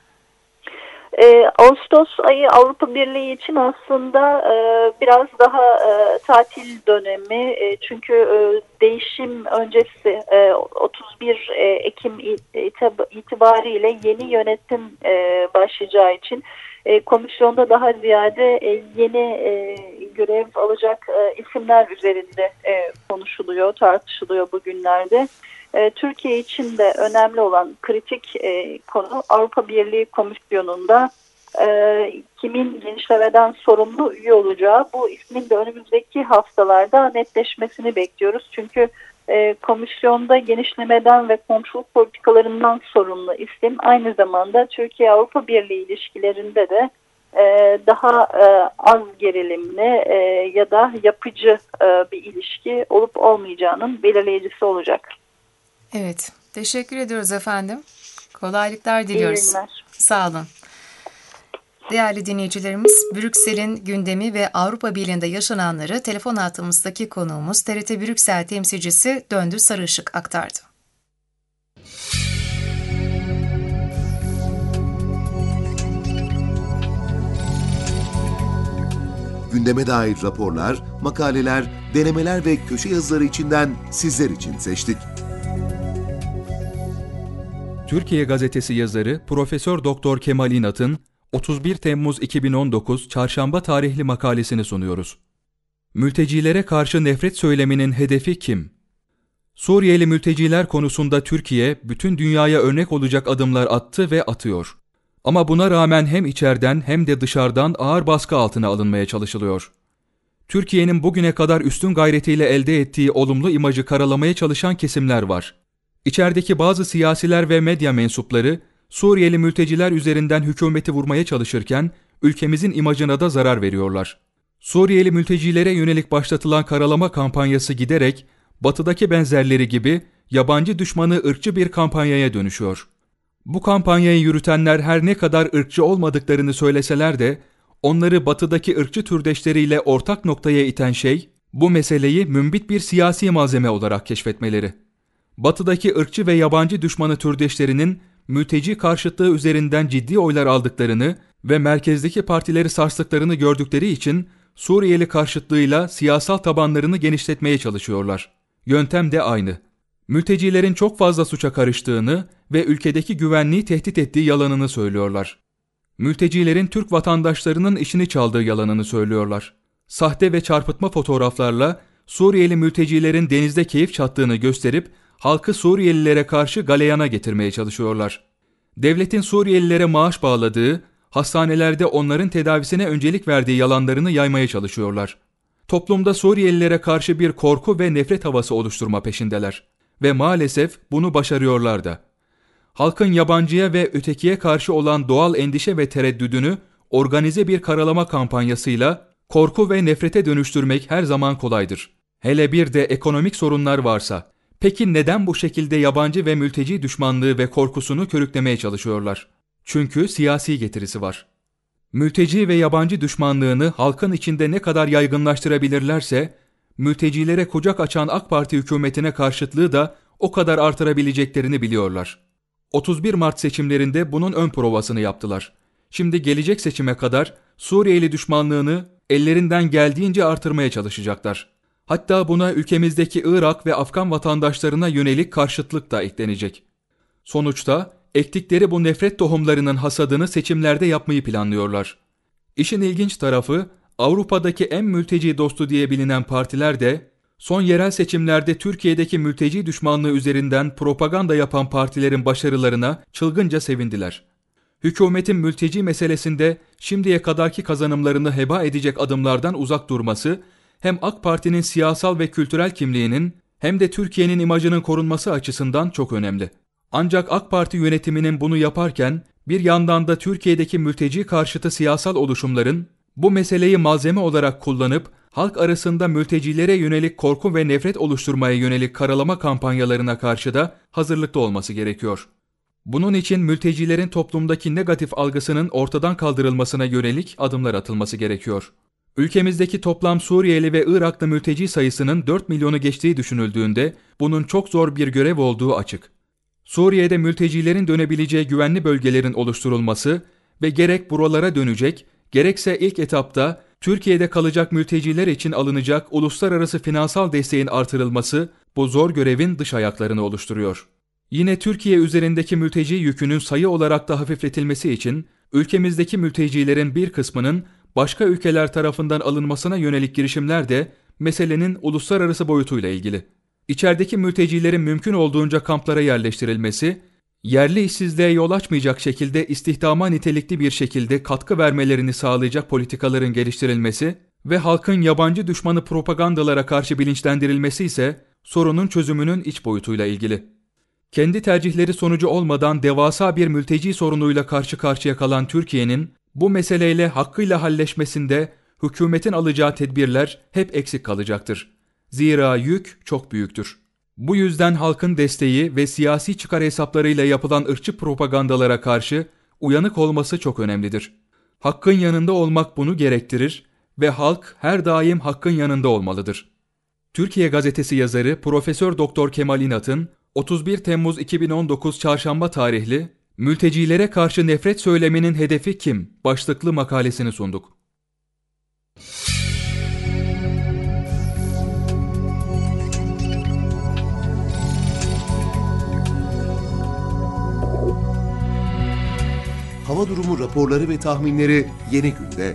Ee, Ağustos ayı Avrupa Birliği için aslında e, biraz daha e, tatil dönemi e, çünkü e, değişim öncesi e, otuz bir Ekim itibariyle yeni yönetim e, başlayacağı için e, komisyonda daha ziyade e, yeni e, görev alacak e, isimler üzerinde e, konuşuluyor, tartışılıyor bugünlerde. E, Türkiye için de önemli olan kritik e, konu Avrupa Birliği Komisyonu'nda e, kimin genişlemeden sorumlu üye olacağı, bu ismin de önümüzdeki haftalarda netleşmesini bekliyoruz. Çünkü e, komisyonda genişlemeden ve komşuluk politikalarından sorumlu isim aynı zamanda Türkiye-Avrupa Birliği ilişkilerinde de e, daha e, az gerilimli e, ya da yapıcı e, bir ilişki olup olmayacağının belirleyicisi olacak. Evet, teşekkür ediyoruz efendim. Kolaylıklar diliyoruz. Sağ olun. Değerli dinleyicilerimiz, Brüksel'in gündemi ve Avrupa Birliği'nde yaşananları telefon hattımızdaki konuğumuz T R T Brüksel temsilcisi Döndü Sarışık aktardı. Gündeme dair raporlar, makaleler, denemeler ve köşe yazıları içinden sizler için seçtik. Türkiye Gazetesi yazarı Profesör Doktor Kemal İnat'ın otuz bir Temmuz iki bin on dokuz Çarşamba tarihli makalesini sunuyoruz. Mültecilere karşı nefret söyleminin hedefi kim? Suriyeli mülteciler konusunda Türkiye bütün dünyaya örnek olacak adımlar attı ve atıyor. Ama buna rağmen hem içeriden hem de dışarıdan ağır baskı altına alınmaya çalışılıyor. Türkiye'nin bugüne kadar üstün gayretiyle elde ettiği olumlu imajı karalamaya çalışan kesimler var. İçerideki bazı siyasiler ve medya mensupları Suriyeli mülteciler üzerinden hükümeti vurmaya çalışırken ülkemizin imajına da zarar veriyorlar. Suriyeli mültecilere yönelik başlatılan karalama kampanyası giderek batıdaki benzerleri gibi yabancı düşmanı ırkçı bir kampanyaya dönüşüyor. Bu kampanyayı yürütenler her ne kadar ırkçı olmadıklarını söyleseler de onları batıdaki ırkçı türdeşleriyle ortak noktaya iten şey bu meseleyi mümbit bir siyasi malzeme olarak keşfetmeleri. Batıdaki ırkçı ve yabancı düşmanı türdeşlerinin mülteci karşıtlığı üzerinden ciddi oylar aldıklarını ve merkezdeki partileri sarstıklarını gördükleri için Suriyeli karşıtlığıyla siyasal tabanlarını genişletmeye çalışıyorlar. Yöntem de aynı. Mültecilerin çok fazla suça karıştığını ve ülkedeki güvenliği tehdit ettiği yalanını söylüyorlar. Mültecilerin Türk vatandaşlarının işini çaldığı yalanını söylüyorlar. Sahte ve çarpıtma fotoğraflarla Suriyeli mültecilerin denizde keyif çattığını gösterip halkı Suriyelilere karşı galeyana getirmeye çalışıyorlar. Devletin Suriyelilere maaş bağladığı, hastanelerde onların tedavisine öncelik verdiği yalanlarını yaymaya çalışıyorlar. Toplumda Suriyelilere karşı bir korku ve nefret havası oluşturma peşindeler. Ve maalesef bunu başarıyorlar da. Halkın yabancıya ve ötekiye karşı olan doğal endişe ve tereddüdünü organize bir karalama kampanyasıyla korku ve nefrete dönüştürmek her zaman kolaydır. Hele bir de ekonomik sorunlar varsa. Peki neden bu şekilde yabancı ve mülteci düşmanlığı ve korkusunu körüklemeye çalışıyorlar? Çünkü siyasi getirisi var. Mülteci ve yabancı düşmanlığını halkın içinde ne kadar yaygınlaştırabilirlerse, mültecilere kucak açan AK Parti hükümetine karşıtlığı da o kadar artırabileceklerini biliyorlar. otuz bir Mart seçimlerinde bunun ön provasını yaptılar. Şimdi gelecek seçime kadar Suriyeli düşmanlığını ellerinden geldiğince artırmaya çalışacaklar. Hatta buna ülkemizdeki Irak ve Afgan vatandaşlarına yönelik karşıtlık da eklenecek. Sonuçta ektikleri bu nefret tohumlarının hasadını seçimlerde yapmayı planlıyorlar. İşin ilginç tarafı, Avrupa'daki en mülteci dostu diye bilinen partiler de son yerel seçimlerde Türkiye'deki mülteci düşmanlığı üzerinden propaganda yapan partilerin başarılarına çılgınca sevindiler. Hükümetin mülteci meselesinde şimdiye kadarki kazanımlarını heba edecek adımlardan uzak durması, hem AK Parti'nin siyasal ve kültürel kimliğinin hem de Türkiye'nin imajının korunması açısından çok önemli. Ancak AK Parti yönetiminin bunu yaparken bir yandan da Türkiye'deki mülteci karşıtı siyasal oluşumların bu meseleyi malzeme olarak kullanıp halk arasında mültecilere yönelik korku ve nefret oluşturmaya yönelik karalama kampanyalarına karşı da hazırlıklı olması gerekiyor. Bunun için mültecilerin toplumdaki negatif algısının ortadan kaldırılmasına yönelik adımlar atılması gerekiyor. Ülkemizdeki toplam Suriyeli ve Iraklı mülteci sayısının dört milyonu geçtiği düşünüldüğünde bunun çok zor bir görev olduğu açık. Suriye'de mültecilerin dönebileceği güvenli bölgelerin oluşturulması ve gerek buralara dönecek, gerekse ilk etapta Türkiye'de kalacak mülteciler için alınacak uluslararası finansal desteğin artırılması bu zor görevin dış ayaklarını oluşturuyor. Yine Türkiye üzerindeki mülteci yükünün sayı olarak da hafifletilmesi için ülkemizdeki mültecilerin bir kısmının başka ülkeler tarafından alınmasına yönelik girişimler de meselenin uluslararası boyutuyla ilgili. İçerideki mültecilerin mümkün olduğunca kamplara yerleştirilmesi, yerli işsizliğe yol açmayacak şekilde istihdama nitelikli bir şekilde katkı vermelerini sağlayacak politikaların geliştirilmesi ve halkın yabancı düşmanı propagandalara karşı bilinçlendirilmesi ise sorunun çözümünün iç boyutuyla ilgili. Kendi tercihleri sonucu olmadan devasa bir mülteci sorunuyla karşı karşıya kalan Türkiye'nin bu meseleyle hakkıyla halleşmesinde hükümetin alacağı tedbirler hep eksik kalacaktır. Zira yük çok büyüktür. Bu yüzden halkın desteği ve siyasi çıkar hesaplarıyla yapılan ırkçı propagandalara karşı uyanık olması çok önemlidir. Hakkın yanında olmak bunu gerektirir ve halk her daim hakkın yanında olmalıdır. Türkiye Gazetesi yazarı Profesör Doktor Kemal İnat'ın otuz bir Temmuz iki bin on dokuz Çarşamba tarihli "Mültecilere karşı nefret söyleminin hedefi kim?" başlıklı makalesini sunduk. Hava durumu raporları ve tahminleri Yeni Gün'de.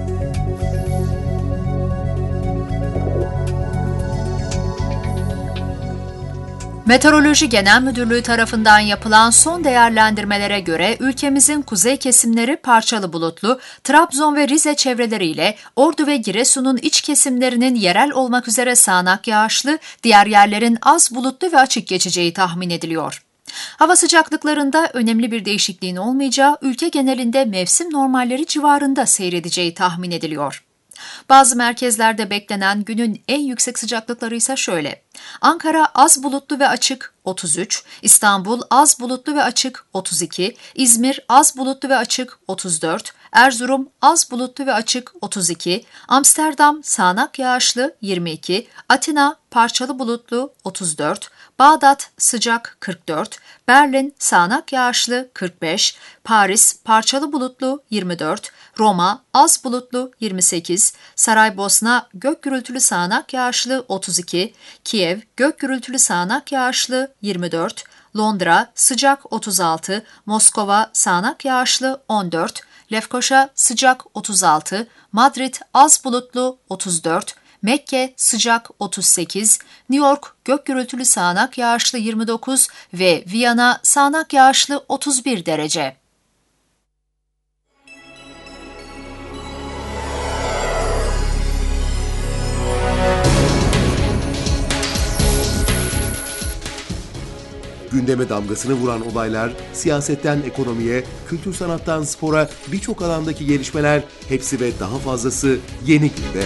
Meteoroloji Genel Müdürlüğü tarafından yapılan son değerlendirmelere göre ülkemizin kuzey kesimleri parçalı bulutlu, Trabzon ve Rize çevreleriyle Ordu ve Giresun'un iç kesimlerinin yerel olmak üzere sağanak yağışlı, diğer yerlerin az bulutlu ve açık geçeceği tahmin ediliyor. Hava sıcaklıklarında önemli bir değişikliğin olmayacağı, ülke genelinde mevsim normalleri civarında seyredeceği tahmin ediliyor. Bazı merkezlerde beklenen günün en yüksek sıcaklıkları ise şöyle: Ankara az bulutlu ve açık otuz üç, İstanbul az bulutlu ve açık otuz iki, İzmir az bulutlu ve açık otuz dört, Erzurum az bulutlu ve açık otuz iki, Amsterdam sağanak yağışlı yirmi iki, Atina parçalı bulutlu otuz dört, Bağdat sıcak kırk dört, Berlin sağanak yağışlı kırk beş, Paris parçalı bulutlu yirmi dört, Roma az bulutlu yirmi sekiz, Saraybosna gök gürültülü sağanak yağışlı otuz iki, Kiev gök gürültülü sağanak yağışlı yirmi dört, Londra sıcak otuz altı, Moskova sağanak yağışlı on dört, Lefkoşa sıcak otuz altı, Madrid az bulutlu otuz dört, Mekke sıcak otuz sekiz, New York gök gürültülü sağanak yağışlı yirmi dokuz ve Viyana sağanak yağışlı otuz bir derece. Gündeme damgasını vuran olaylar, siyasetten ekonomiye, kültür sanattan spora birçok alandaki gelişmeler, hepsi ve daha fazlası Yeni Günde.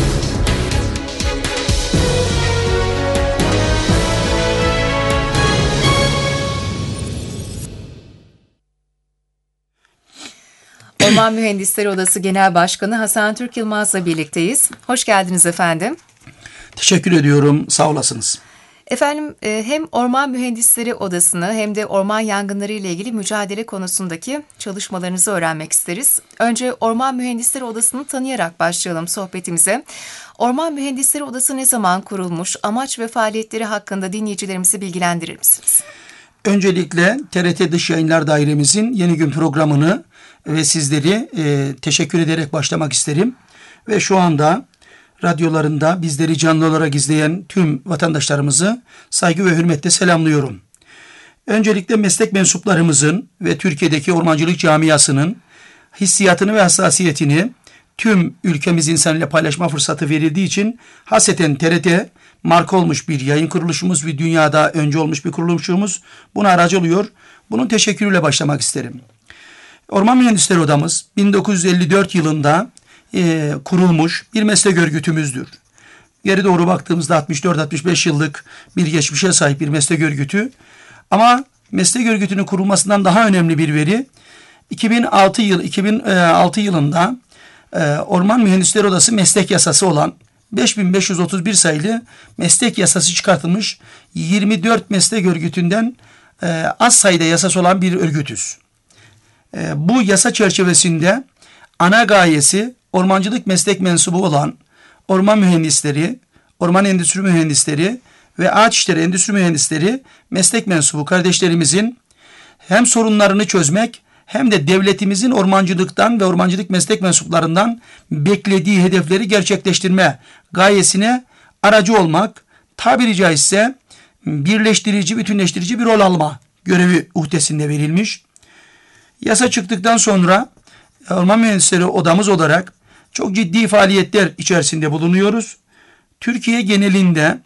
Orman Mühendisleri Odası Genel Başkanı Hasan Türk Yılmaz'la birlikteyiz. Hoş geldiniz efendim. Teşekkür ediyorum, sağ olasınız. Efendim hem Orman Mühendisleri Odası'nı hem de orman yangınları ile ilgili mücadele konusundaki çalışmalarınızı öğrenmek isteriz. Önce Orman Mühendisleri Odası'nı tanıyarak başlayalım sohbetimize. Orman Mühendisleri Odası ne zaman kurulmuş, amaç ve faaliyetleri hakkında dinleyicilerimizi bilgilendirir misiniz? Öncelikle T R T Dış Yayınlar Dairemizin Yeni Gün programını ve sizleri e, teşekkür ederek başlamak isterim. Ve şu anda radyolarında bizleri canlı olarak izleyen tüm vatandaşlarımızı saygı ve hürmetle selamlıyorum. Öncelikle meslek mensuplarımızın ve Türkiye'deki ormancılık camiasının hissiyatını ve hassasiyetini tüm ülkemiz insanıyla paylaşma fırsatı verildiği için hasreten T R T marka olmuş bir yayın kuruluşumuz ve dünyada önce olmuş bir kuruluşumuz buna aracı oluyor. Bunun teşekkürüyle başlamak isterim. Orman Mühendisleri Odamız bin dokuz yüz elli dört yılında e, kurulmuş bir meslek örgütümüzdür. Geri doğru baktığımızda altmış dört altmış beş yıllık bir geçmişe sahip bir meslek örgütü. Ama meslek örgütünün kurulmasından daha önemli bir veri iki bin altı yıl iki bin altı yılında e, Orman Mühendisleri Odası meslek yasası olan beş bin beş yüz otuz bir sayılı meslek yasası çıkartılmış yirmi dört meslek örgütünden e, az sayıda yasası olan bir örgütüz. E, bu yasa çerçevesinde ana gayesi ormancılık meslek mensubu olan orman mühendisleri, orman endüstri mühendisleri ve ağaç işleri endüstri mühendisleri meslek mensubu kardeşlerimizin hem sorunlarını çözmek hem de devletimizin ormancılıktan ve ormancılık meslek mensuplarından beklediği hedefleri gerçekleştirme gayesine aracı olmak, tabiri caizse birleştirici, bütünleştirici bir rol alma görevi uhdesinde verilmiş. Yasa çıktıktan sonra Orman Mühendisleri Odamız olarak çok ciddi faaliyetler içerisinde bulunuyoruz. Türkiye genelinde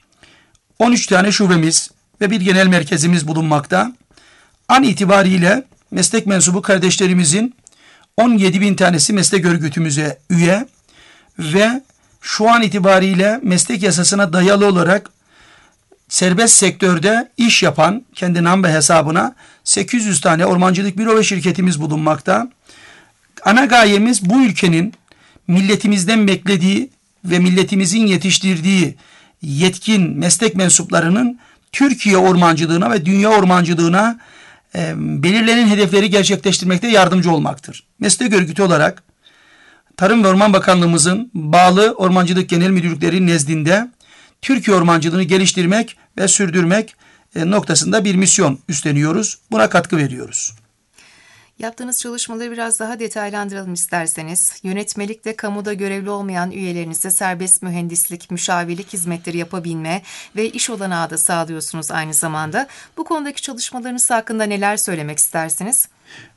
on üç tane şubemiz ve bir genel merkezimiz bulunmakta. An itibariyle meslek mensubu kardeşlerimizin on yedi bin tanesi meslek örgütümüze üye ve şu an itibariyle meslek yasasına dayalı olarak serbest sektörde iş yapan kendi namba hesabına sekiz yüz tane ormancılık büro ve şirketimiz bulunmakta. Ana gayemiz bu ülkenin milletimizden beklediği ve milletimizin yetiştirdiği yetkin meslek mensuplarının Türkiye ormancılığına ve dünya ormancılığına e, belirlenen hedefleri gerçekleştirmekte yardımcı olmaktır. Meslek örgütü olarak Tarım ve Orman Bakanlığımızın bağlı ormancılık genel müdürlükleri nezdinde Türkiye ormancılığını geliştirmek ve sürdürmek e, noktasında bir misyon üstleniyoruz. Buna katkı veriyoruz. Yaptığınız çalışmaları biraz daha detaylandıralım isterseniz. Yönetmelikte kamuda görevli olmayan üyelerinize serbest mühendislik, müşavirlik hizmetleri yapabilme ve iş olanağı da sağlıyorsunuz aynı zamanda. Bu konudaki çalışmalarınız hakkında neler söylemek istersiniz?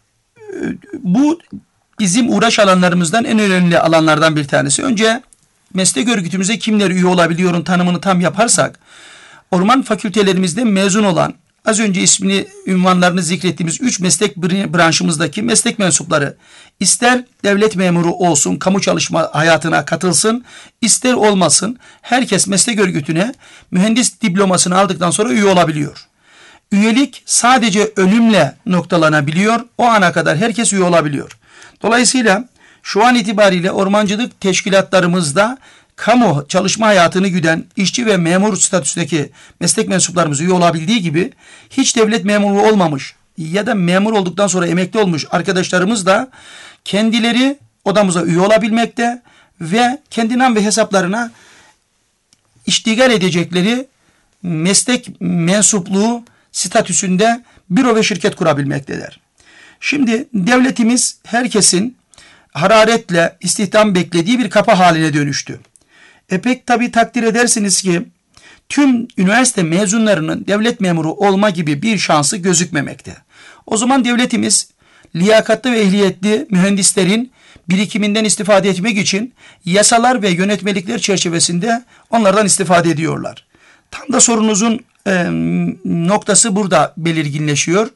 Bu bizim uğraş alanlarımızdan en önemli alanlardan bir tanesi. Önce meslek örgütümüze kimler üye olabiliyorun tanımını tam yaparsak, orman fakültelerimizde mezun olan az önce ismini, ünvanlarını zikrettiğimiz üç meslek branşımızdaki meslek mensupları ister devlet memuru olsun, kamu çalışma hayatına katılsın, ister olmasın, herkes meslek örgütüne mühendis diplomasını aldıktan sonra üye olabiliyor. Üyelik sadece ölümle noktalanabiliyor. O ana kadar herkes üye olabiliyor. Dolayısıyla şu an itibariyle ormancılık teşkilatlarımızda kamu çalışma hayatını güden işçi ve memur statüsündeki meslek mensuplarımız üye olabildiği gibi hiç devlet memuru olmamış ya da memur olduktan sonra emekli olmuş arkadaşlarımız da kendileri odamıza üye olabilmekte ve kendi nam ve hesaplarına iştigal edecekleri meslek mensupluğu statüsünde büro ve şirket kurabilmektedir. Şimdi devletimiz herkesin hararetle istihdam beklediği bir kapı haline dönüştü. E pek tabii takdir edersiniz ki tüm üniversite mezunlarının devlet memuru olma gibi bir şansı gözükmemekte. O zaman devletimiz liyakatlı ve ehliyetli mühendislerin birikiminden istifade etmek için yasalar ve yönetmelikler çerçevesinde onlardan istifade ediyorlar. Tam da sorunuzun e, noktası burada belirginleşiyor.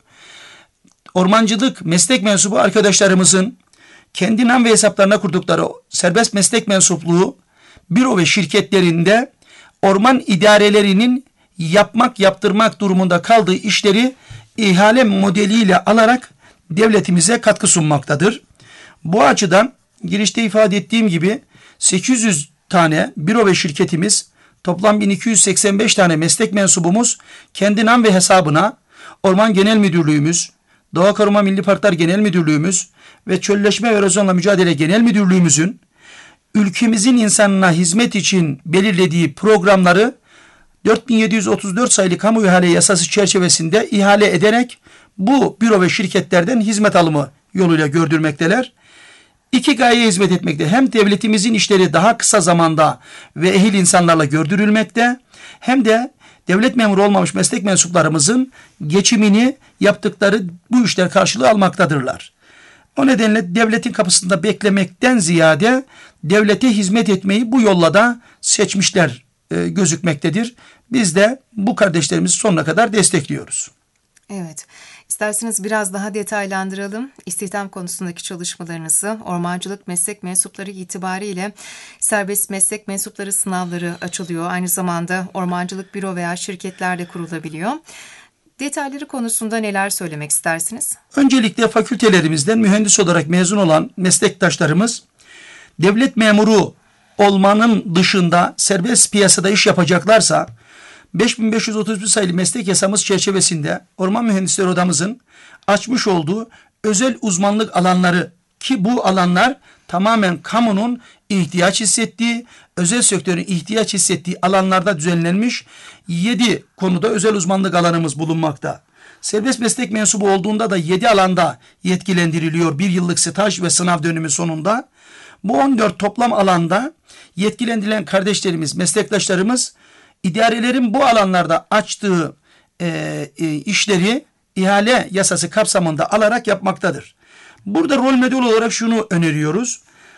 Ormancılık meslek mensubu arkadaşlarımızın kendi nam ve hesaplarına kurdukları serbest meslek mensupluğu büro ve şirketlerinde orman idarelerinin yapmak, yaptırmak durumunda kaldığı işleri ihale modeliyle alarak devletimize katkı sunmaktadır. Bu açıdan girişte ifade ettiğim gibi sekiz yüz tane büro ve şirketimiz, toplam bin iki yüz seksen beş tane meslek mensubumuz kendi nam ve hesabına Orman Genel Müdürlüğümüz, Doğa Koruma Milli Parklar Genel Müdürlüğümüz ve Çölleşme ve Erozyonla Mücadele Genel Müdürlüğümüzün ülkemizin insanına hizmet için belirlediği programları dört bin yedi yüz otuz dört sayılı kamu ihale yasası çerçevesinde ihale ederek bu büro ve şirketlerden hizmet alımı yoluyla gördürmekteler. İki gayeye hizmet etmekte. Hem devletimizin işleri daha kısa zamanda ve ehil insanlarla gördürülmekte, hem de devlet memuru olmamış meslek mensuplarımızın geçimini yaptıkları bu işler karşılığı almaktadırlar. O nedenle devletin kapısında beklemekten ziyade devlete hizmet etmeyi bu yolla da seçmişler e, gözükmektedir. Biz de bu kardeşlerimizi sonuna kadar destekliyoruz. Evet. İsterseniz biraz daha detaylandıralım. İstihdam konusundaki çalışmalarınızı, ormancılık meslek mensupları itibariyle serbest meslek mensupları sınavları açılıyor. Aynı zamanda ormancılık büro veya şirketlerde kurulabiliyor. Detayları konusunda neler söylemek istersiniz? Öncelikle fakültelerimizden mühendis olarak mezun olan meslektaşlarımız devlet memuru olmanın dışında serbest piyasada iş yapacaklarsa beş bin beş yüz otuz bir sayılı meslek yasamız çerçevesinde Orman Mühendisleri Odamızın açmış olduğu özel uzmanlık alanları, ki bu alanlar tamamen kamunun ihtiyaç hissettiği, özel sektörün ihtiyaç hissettiği alanlarda düzenlenmiş yedi konuda özel uzmanlık alanımız bulunmakta. Serbest meslek mensubu olduğunda da yedi alanda yetkilendiriliyor bir yıllık staj ve sınav dönümü sonunda. Bu on dört toplam alanda yetkilendirilen kardeşlerimiz, meslektaşlarımız idarelerin bu alanlarda açtığı e, e, işleri ihale yasası kapsamında alarak yapmaktadır. Burada rol model olarak şunu öneriyoruz.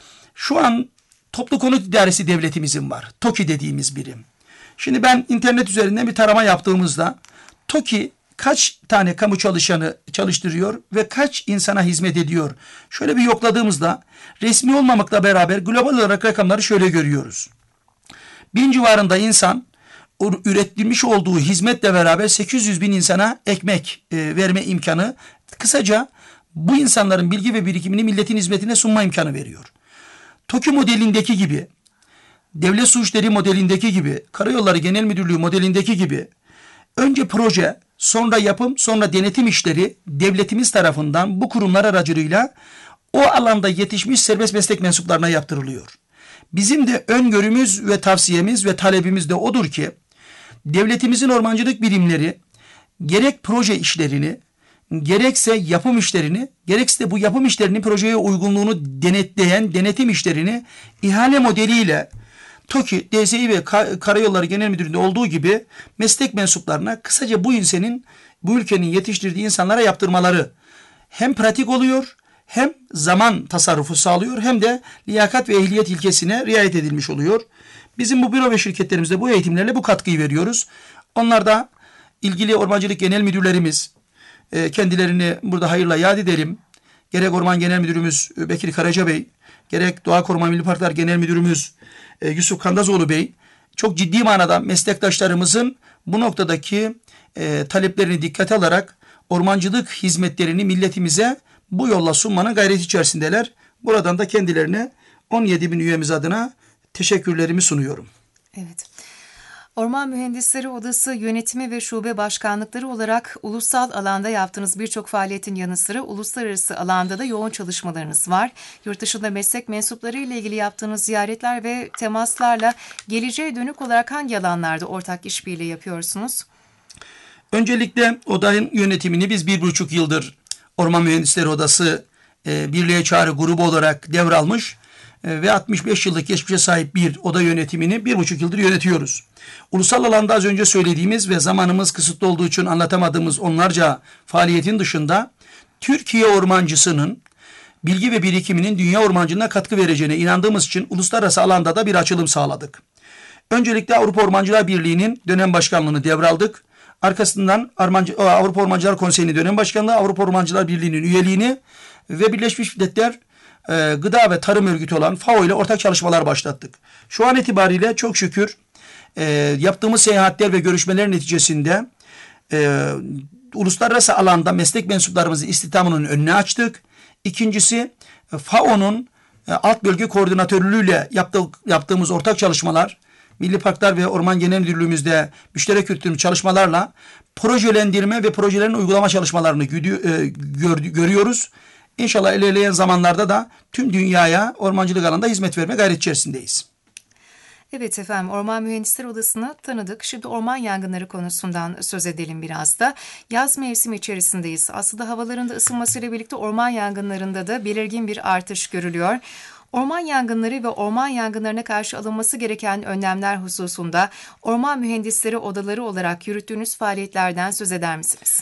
Şu an Toplu Konut İdaresi Devletimizin var. TOKİ dediğimiz birim. Şimdi ben internet üzerinden bir tarama yaptığımızda TOKİ kaç tane kamu çalışanı çalıştırıyor ve kaç insana hizmet ediyor? Şöyle bir yokladığımızda resmi olmamakla beraber global olarak rakamları şöyle görüyoruz. Bin civarında insan üretilmiş olduğu hizmetle beraber sekiz yüz bin insana ekmek e, verme imkanı, kısaca bu insanların bilgi ve birikimini milletin hizmetine sunma imkanı veriyor. TOKİ modelindeki gibi, Devlet Su İşleri modelindeki gibi, Karayolları Genel Müdürlüğü modelindeki gibi önce proje, sonra yapım, sonra denetim işleri devletimiz tarafından bu kurumlar aracılığıyla o alanda yetişmiş serbest meslek mensuplarına yaptırılıyor. Bizim de öngörümüz ve tavsiyemiz ve talebimiz de odur ki devletimizin ormancılık birimleri gerek proje işlerini, gerekse yapım işlerini, gerekse de bu yapım işlerinin projeye uygunluğunu denetleyen denetim işlerini ihale modeliyle TOKİ, D S İ ve Karayolları Genel Müdürlüğü'nde olduğu gibi meslek mensuplarına, kısaca bu insanın, bu ülkenin yetiştirdiği insanlara yaptırmaları hem pratik oluyor, hem zaman tasarrufu sağlıyor, hem de liyakat ve ehliyet ilkesine riayet edilmiş oluyor. Bizim bu büro ve şirketlerimizde bu eğitimlerle bu katkıyı veriyoruz. Onlar da ilgili ormancılık genel müdürlerimiz, e, kendilerini burada hayırla yad edelim. Gerek Orman Genel Müdürümüz Bekir Karaca Bey, gerek Doğa Koruma Milli Parklar Genel Müdürümüz e, Yusuf Kandazoğlu Bey, çok ciddi manada meslektaşlarımızın bu noktadaki e, taleplerini dikkate alarak ormancılık hizmetlerini milletimize bu yolla sunmanın gayreti içerisindeler. Buradan da kendilerine on yedi bin üyemiz adına teşekkürlerimi sunuyorum. Evet. Orman Mühendisleri Odası yönetimi ve şube başkanlıkları olarak ulusal alanda yaptığınız birçok faaliyetin yanı sıra uluslararası alanda da yoğun çalışmalarınız var. Yurt dışında meslek mensupları ile ilgili yaptığınız ziyaretler ve temaslarla geleceğe dönük olarak hangi alanlarda ortak işbirliği yapıyorsunuz? Öncelikle odanın yönetimini biz bir buçuk yıldır Orman Mühendisleri Odası e, Birliğe Çağrı grubu olarak devralmış e, ve altmış beş yıllık geçmişe sahip bir oda yönetimini bir buçuk yıldır yönetiyoruz. Ulusal alanda az önce söylediğimiz ve zamanımız kısıtlı olduğu için anlatamadığımız onlarca faaliyetin dışında Türkiye ormancısının bilgi ve birikiminin dünya ormancılığına katkı vereceğine inandığımız için uluslararası alanda da bir açılım sağladık. Öncelikle Avrupa Ormancılar Birliği'nin dönem başkanlığını devraldık. Arkasından Avrupa Ormancılar Konseyi'nin dönem başkanlığı, Avrupa Ormancılar Birliği'nin üyeliğini ve Birleşmiş Milletler e, Gıda ve Tarım Örgütü olan FAO ile ortak çalışmalar başlattık. Şu an itibariyle çok şükür e, yaptığımız seyahatler ve görüşmeler neticesinde e, uluslararası alanda meslek mensuplarımızın istihdamının önüne açtık. İkincisi FAO'nun e, alt bölge koordinatörlüğüyle yaptık, yaptığımız ortak çalışmalar, Milli Parklar ve Orman Genel Müdürlüğümüzde müşterek yürüttüğümüz çalışmalarla projelendirme ve projelerin uygulama çalışmalarını gör, görüyoruz. İnşallah ilerleyen zamanlarda da tüm dünyaya ormancılık alanında hizmet verme gayret içerisindeyiz. Evet efendim, Orman Mühendisleri Odası'nı tanıdık. Şimdi orman yangınları konusundan söz edelim biraz da. Yaz mevsimi içerisindeyiz. Aslında havaların da ısınmasıyla birlikte orman yangınlarında da belirgin bir artış görülüyor. Orman yangınları ve orman yangınlarına karşı alınması gereken önlemler hususunda Orman Mühendisleri Odaları olarak yürüttüğünüz faaliyetlerden söz eder misiniz?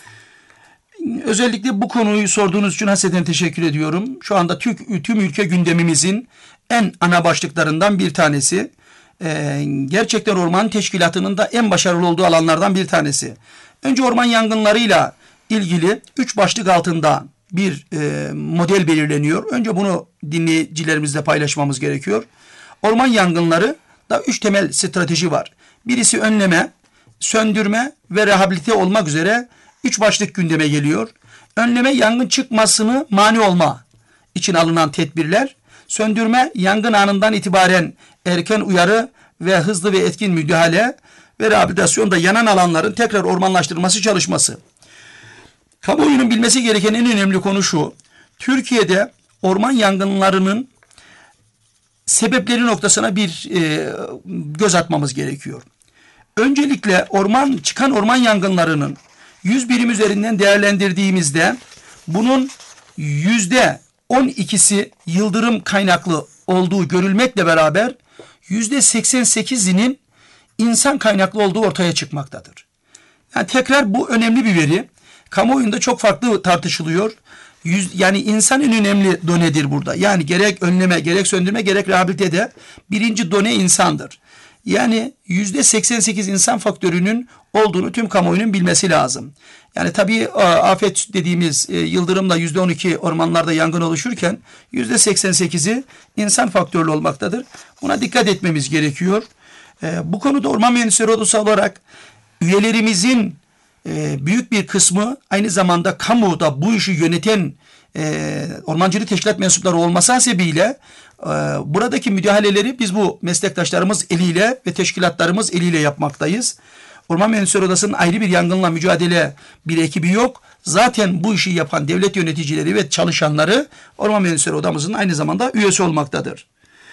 Özellikle bu konuyu sorduğunuz için hasreten teşekkür ediyorum. Şu anda tüm, tüm ülke gündemimizin en ana başlıklarından bir tanesi. Ee, gerçekten orman teşkilatının da en başarılı olduğu alanlardan bir tanesi. Önce orman yangınlarıyla ilgili üç başlık altında bir e, model belirleniyor. Önce bunu dinleyicilerimizle paylaşmamız gerekiyor. Orman yangınları da üç temel strateji var. Birisi önleme, söndürme ve rehabilite olmak üzere üç başlık gündeme geliyor. Önleme, yangın çıkmasını mani olma için alınan tedbirler. Söndürme, yangın anından itibaren erken uyarı ve hızlı ve etkin müdahale ve rehabilitasyonda yanan alanların tekrar ormanlaştırılması çalışması. Kamuoyunun bilmesi gereken en önemli konu şu: Türkiye'de orman yangınlarının sebepleri noktasına bir e, göz atmamız gerekiyor. Öncelikle orman çıkan orman yangınlarının yüz birim üzerinden değerlendirdiğimizde bunun yüzde on ikisi yıldırım kaynaklı olduğu görülmekle beraber yüzde seksen sekizinin insan kaynaklı olduğu ortaya çıkmaktadır. Yani tekrar bu önemli bir veri. Kamuoyunda çok farklı tartışılıyor. Yüz, yani insan en önemli donedir burada. Yani gerek önleme, gerek söndürme, gerek rehabilitede birinci done insandır. Yani yüzde seksen sekiz insan faktörünün olduğunu tüm kamuoyunun bilmesi lazım. Yani tabii afet dediğimiz yıldırımla yüzde on iki ormanlarda yangın oluşurken yüzde seksen sekizi insan faktörlü olmaktadır. Buna dikkat etmemiz gerekiyor. Bu konuda Orman Mühendisleri Odası olarak üyelerimizin büyük bir kısmı aynı zamanda kamuda bu işi yöneten ormancılık teşkilat mensupları olması hasebiyle buradaki müdahaleleri biz bu meslektaşlarımız eliyle ve teşkilatlarımız eliyle yapmaktayız. Orman Mühendisleri Odası'nın ayrı bir yangınla mücadele bir ekibi yok. Zaten bu işi yapan devlet yöneticileri ve çalışanları Orman Mühendisleri Odamızın aynı zamanda üyesi olmaktadır.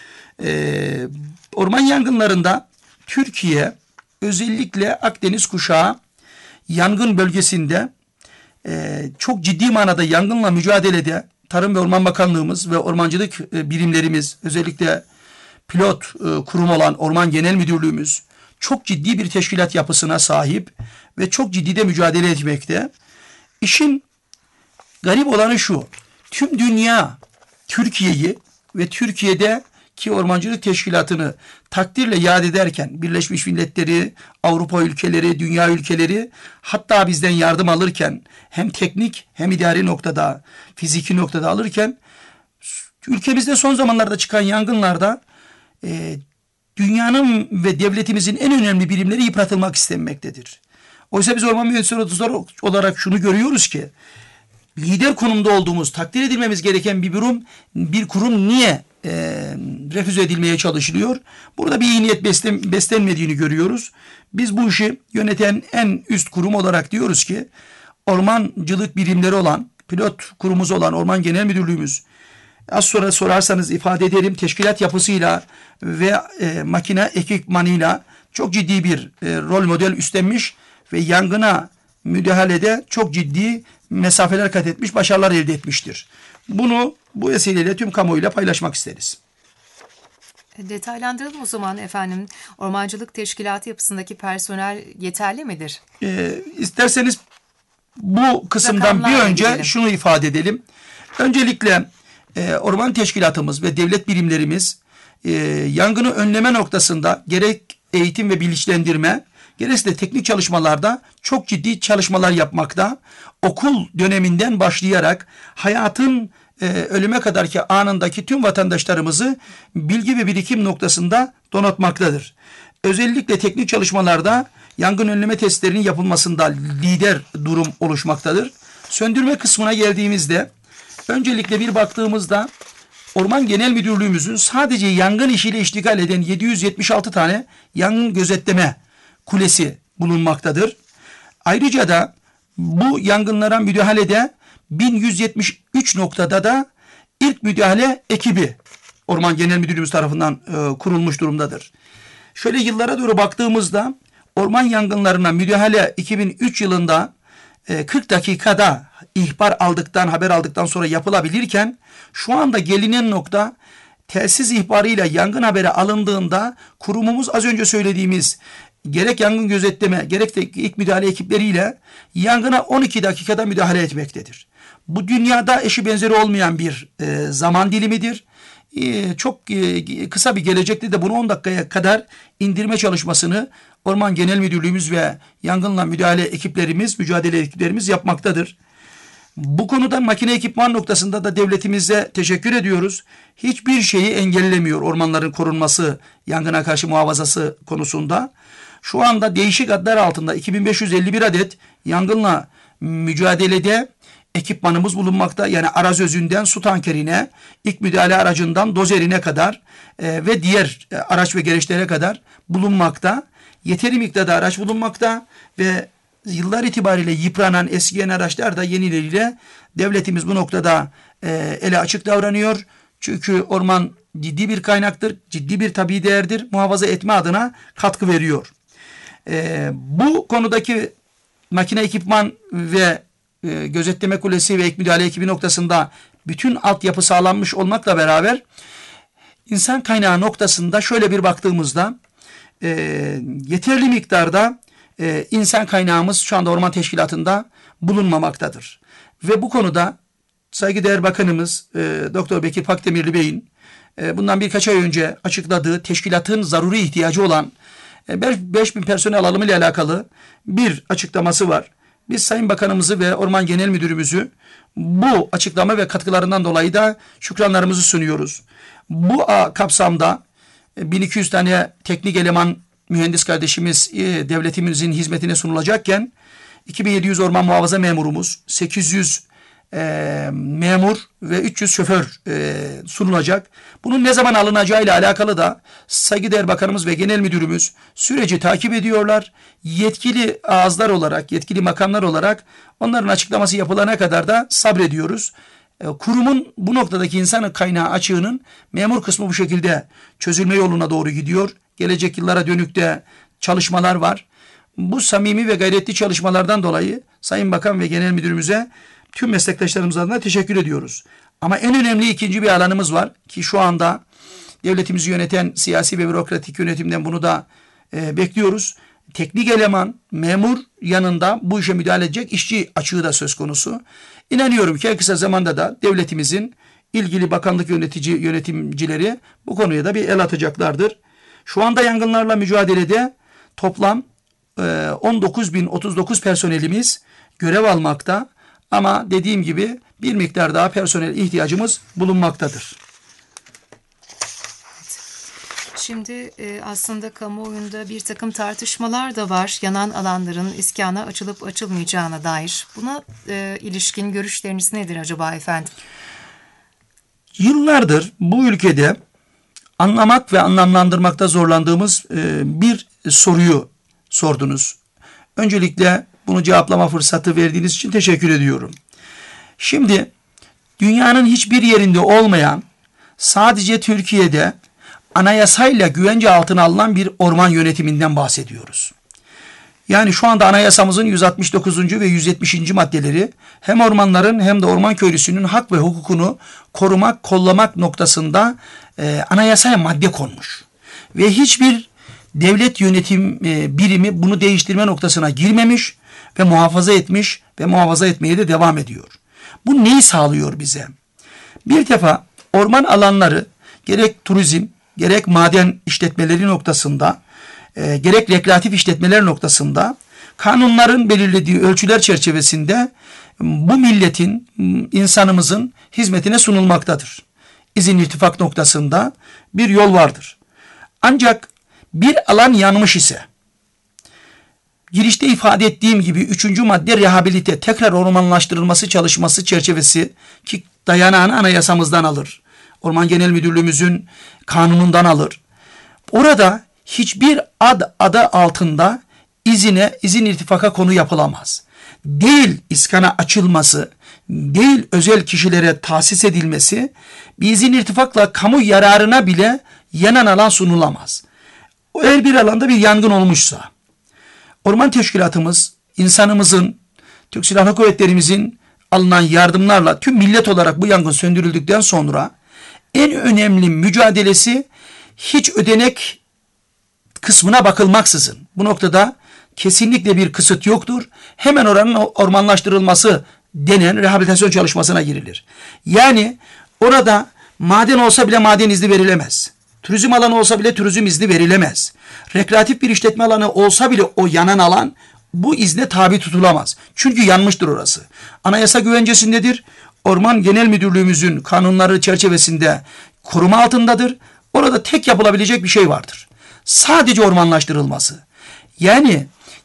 Ee, orman yangınlarında Türkiye özellikle Akdeniz kuşağı yangın bölgesinde e, çok ciddi manada yangınla mücadelede Tarım ve Orman Bakanlığımız ve ormancılık e, birimlerimiz, özellikle pilot e, kurum olan Orman Genel Müdürlüğümüz çok ciddi bir teşkilat yapısına sahip ve çok ciddi de mücadele etmekte. İşin garip olanı şu: tüm dünya Türkiye'yi ve Türkiye'de ki Ormancılık Teşkilatı'nı takdirle yad ederken Birleşmiş Milletleri, Avrupa ülkeleri, dünya ülkeleri hatta bizden yardım alırken hem teknik hem idari noktada, fiziki noktada alırken ülkemizde son zamanlarda çıkan yangınlarda e, dünyanın ve devletimizin en önemli birimleri yıpratılmak istenmektedir. Oysa biz orman mühendisleri olarak şunu görüyoruz ki lider konumda olduğumuz, takdir edilmemiz gereken bir kurum, bir kurum niye e, refüze edilmeye çalışılıyor? Burada bir iyi niyet beslen, beslenmediğini görüyoruz. Biz bu işi yöneten en üst kurum olarak diyoruz ki ormancılık birimleri olan, pilot kurumumuz olan Orman Genel Müdürlüğümüz, az sonra sorarsanız ifade ederim, teşkilat yapısıyla ve e, makine ekipmanıyla çok ciddi bir e, rol model üstlenmiş ve yangına müdahalede çok ciddi mesafeler kat etmiş, başarılar elde etmiştir. Bunu bu vesileyle tüm kamuoyuyla paylaşmak isteriz. Detaylandıralım o zaman efendim. Ormancılık teşkilatı yapısındaki personel yeterli midir? E, isterseniz bu kısımdan Rakamlarla bir önce gidelim. Şunu ifade edelim. Öncelikle e, orman teşkilatımız ve devlet birimlerimiz e, yangını önleme noktasında gerek eğitim ve bilinçlendirme, gerekse de teknik çalışmalarda çok ciddi çalışmalar yapmakta. Okul döneminden başlayarak hayatın e, ölüme kadarki anındaki tüm vatandaşlarımızı bilgi ve birikim noktasında donatmaktadır. Özellikle teknik çalışmalarda yangın önleme testlerinin yapılmasında lider durum oluşmaktadır. Söndürme kısmına geldiğimizde öncelikle bir baktığımızda Orman Genel Müdürlüğümüzün sadece yangın işiyle iştigal eden yedi yüz yetmiş altı tane yangın gözetleme kulesi bulunmaktadır. Ayrıca da bu yangınlara müdahalede bin yüz yetmiş üç noktada da ilk müdahale ekibi Orman Genel Müdürlüğümüz tarafından e, kurulmuş durumdadır. Şöyle yıllara doğru baktığımızda orman yangınlarına müdahale iki bin üç yılında e, kırk dakikada ihbar aldıktan, haber aldıktan sonra yapılabilirken şu anda gelinen nokta telsiz ihbarıyla yangın haberi alındığında kurumumuz az önce söylediğimiz gerek yangın gözetleme gerek de ilk müdahale ekipleriyle yangına on iki dakikada müdahale etmektedir. Bu dünyada eşi benzeri olmayan bir e, zaman dilimidir. E, çok e, kısa bir gelecekte de bunu on dakikaya kadar indirme çalışmasını Orman Genel Müdürlüğümüz ve yangınla müdahale ekiplerimiz, mücadele ekiplerimiz yapmaktadır. Bu konuda makine ekipman noktasında da devletimize teşekkür ediyoruz. Hiçbir şeyi engellemiyor ormanların korunması, yangına karşı muhafazası konusunda. Şu anda değişik adlar altında iki bin beş yüz elli bir adet yangınla mücadelede ekipmanımız bulunmakta. Yani arazözünden su tankerine, ilk müdahale aracından dozerine kadar e, ve diğer e, araç ve gereçlere kadar bulunmakta. Yeteri miktarda araç bulunmakta ve yıllar itibariyle yıpranan, eskiyen araçlar da yenileriyle devletimiz bu noktada e, ele açık davranıyor. Çünkü orman ciddi bir kaynaktır, ciddi bir tabii değerdir. Muhafaza etme adına katkı veriyor. E, bu konudaki makine ekipman ve e, gözetleme kulesi ve ek müdahale ekibi noktasında bütün altyapı sağlanmış olmakla beraber insan kaynağı noktasında şöyle bir baktığımızda e, yeterli miktarda e, insan kaynağımız şu anda Orman Teşkilatı'nda bulunmamaktadır. Ve bu konuda saygıdeğer Bakanımız e, Doktor Bekir Pakdemirli Bey'in e, bundan birkaç ay önce açıkladığı teşkilatın zaruri ihtiyacı olan e, beş bin personel alımı ile alakalı bir açıklaması var. Biz Sayın Bakanımızı ve Orman Genel Müdürümüzü bu açıklama ve katkılarından dolayı da şükranlarımızı sunuyoruz. Bu kapsamda bin iki yüz tane teknik eleman mühendis kardeşimiz e, devletimizin hizmetine sunulacakken iki bin yedi yüz orman muhafaza memurumuz, sekiz yüz e, memur ve üç yüz şoför e, sunulacak. Bunun ne zaman alınacağı ile alakalı da saygıdeğer Bakanımız ve Genel Müdürümüz süreci takip ediyorlar. Yetkili ağızlar olarak, yetkili makamlar olarak onların açıklaması yapılana kadar da sabrediyoruz. E, kurumun bu noktadaki insan kaynağı açığının memur kısmı bu şekilde çözülme yoluna doğru gidiyor. Gelecek yıllara dönük de çalışmalar var. Bu samimi ve gayretli çalışmalardan dolayı Sayın Bakan ve Genel Müdürümüze tüm meslektaşlarımız adına teşekkür ediyoruz. Ama en önemli ikinci bir alanımız var ki şu anda devletimizi yöneten siyasi ve bürokratik yönetimden bunu da e, bekliyoruz. Teknik eleman, memur yanında bu işe müdahale edecek işçi açığı da söz konusu. İnanıyorum ki en kısa zamanda da devletimizin ilgili bakanlık yönetici yönetimcileri bu konuya da bir el atacaklardır. Şu anda yangınlarla mücadelede toplam on dokuz bin otuz dokuz personelimiz görev almakta. Ama dediğim gibi bir miktar daha personel ihtiyacımız bulunmaktadır. Şimdi aslında kamuoyunda bir takım tartışmalar da var. Yanan alanların iskana açılıp açılmayacağına dair. Buna e, ilişkin görüşleriniz nedir acaba efendim? Yıllardır bu ülkede anlamak ve anlamlandırmakta zorlandığımız e, bir soruyu sordunuz. Öncelikle bunu cevaplama fırsatı verdiğiniz için teşekkür ediyorum. Şimdi dünyanın hiçbir yerinde olmayan, sadece Türkiye'de anayasayla güvence altına alınan bir orman yönetiminden bahsediyoruz. Yani şu anda anayasamızın yüz altmış dokuzuncu ve yüz yetmişinci maddeleri hem ormanların hem de orman köylüsünün hak ve hukukunu korumak, kollamak noktasında e, anayasaya madde konmuş. Ve hiçbir devlet yönetim e, birimi bunu değiştirme noktasına girmemiş ve muhafaza etmiş ve muhafaza etmeye de devam ediyor. Bu neyi sağlıyor bize? Bir defa orman alanları gerek turizm, gerek maden işletmeleri noktasında, e, gerek rekreatif işletmeler noktasında kanunların belirlediği ölçüler çerçevesinde bu milletin, insanımızın hizmetine sunulmaktadır. İzin irtifak noktasında bir yol vardır. Ancak bir alan yanmış ise, girişte ifade ettiğim gibi üçüncü madde rehabilite, tekrar ormanlaştırılması çalışması çerçevesi ki dayanağını anayasamızdan alır. Orman Genel Müdürlüğümüzün kanunundan alır. Orada hiçbir ad adı altında izine, izin irtifaka konu yapılamaz. Değil iskana açılması, değil özel kişilere tahsis edilmesi, bir izin irtifakla kamu yararına bile yanan alan sunulamaz. Eğer bir alanda bir yangın olmuşsa, orman teşkilatımız, insanımızın, Türk Silahlı Kuvvetlerimizin alınan yardımlarla tüm millet olarak bu yangın söndürüldükten sonra en önemli mücadelesi hiç ödenek kısmına bakılmaksızın. Bu noktada kesinlikle bir kısıt yoktur. Hemen oranın ormanlaştırılması denen rehabilitasyon çalışmasına girilir. Yani orada maden olsa bile maden izni verilemez. Turizm alanı olsa bile turizm izni verilemez. Rekreatif bir işletme alanı olsa bile o yanan alan bu izne tabi tutulamaz. Çünkü yanmıştır orası. Anayasa güvencesindedir. Orman Genel Müdürlüğümüzün kanunları çerçevesinde koruma altındadır. Orada tek yapılabilecek bir şey vardır. Sadece ormanlaştırılması. Yani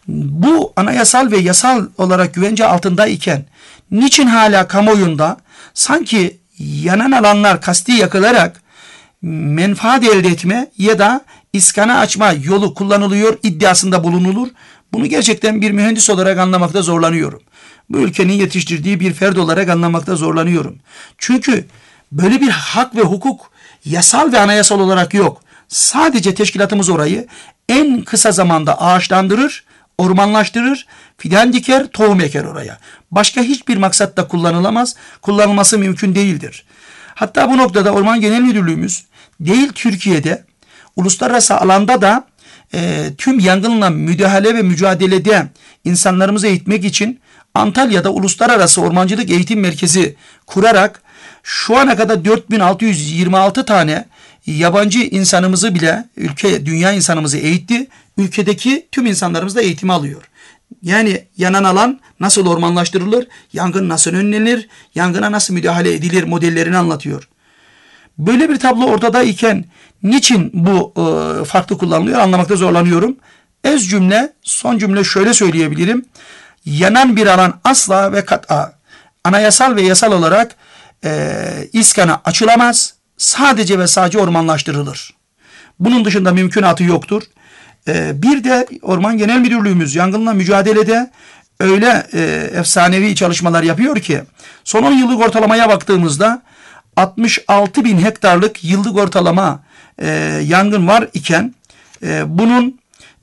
bu anayasal ve yasal olarak güvence altındayken niçin hala kamuoyunda sanki yanan alanlar kasti yakılarak menfaat elde etme ya da iskana açma yolu kullanılıyor iddiasında bulunulur? Bunu gerçekten bir mühendis olarak anlamakta zorlanıyorum. Bu ülkenin yetiştirdiği bir ferd olarak anlamakta zorlanıyorum. Çünkü böyle bir hak ve hukuk yasal ve anayasal olarak yok. Sadece teşkilatımız orayı en kısa zamanda ağaçlandırır, ormanlaştırır, fidan diker, tohum eker oraya. Başka hiçbir maksatta kullanılamaz, kullanılması mümkün değildir. Hatta bu noktada Orman Genel Müdürlüğümüz değil Türkiye'de, uluslararası alanda da e, tüm yangınla müdahale ve mücadelede insanlarımızı eğitmek için Antalya'da Uluslararası Ormancılık Eğitim Merkezi kurarak şu ana kadar dört bin altı yüz yirmi altı tane yabancı insanımızı bile, ülke, dünya insanımızı eğitti. Ülkedeki tüm insanlarımız da eğitimi alıyor. Yani yanan alan nasıl ormanlaştırılır, yangın nasıl önlenir, yangına nasıl müdahale edilir modellerini anlatıyor. Böyle bir tablo ortada iken niçin bu e, farklı kullanılıyor anlamakta zorlanıyorum. Ez cümle, son cümle şöyle söyleyebilirim. Yanan bir alan asla ve kat'a anayasal ve yasal olarak e, iskana açılamaz. Sadece ve sadece ormanlaştırılır. Bunun dışında mümkünatı yoktur. E, bir de Orman Genel Müdürlüğümüz yangınla mücadelede öyle e, efsanevi çalışmalar yapıyor ki son on yıllık ortalamaya baktığımızda altmış altı bin hektarlık yıllık ortalama e, yangın var iken e, bunun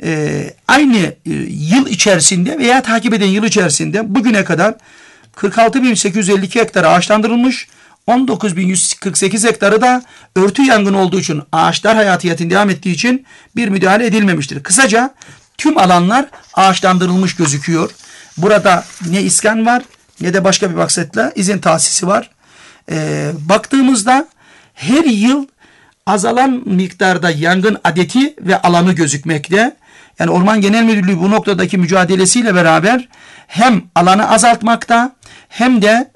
e, aynı e, yıl içerisinde veya takip eden yıl içerisinde bugüne kadar kırk altı bin sekiz yüz elli iki hektar ağaçlandırılmış, on dokuz bin yüz kırk sekiz hektarı da örtü yangını olduğu için, ağaçlar hayatiyatın devam ettiği için bir müdahale edilmemiştir. Kısaca tüm alanlar ağaçlandırılmış gözüküyor. Burada ne iskan var ne de başka bir maksadıyla izin tahsisi var. e, baktığımızda her yıl azalan miktarda yangın adeti ve alanı gözükmekte. Yani Orman Genel Müdürlüğü bu noktadaki mücadelesiyle beraber hem alanı azaltmakta hem de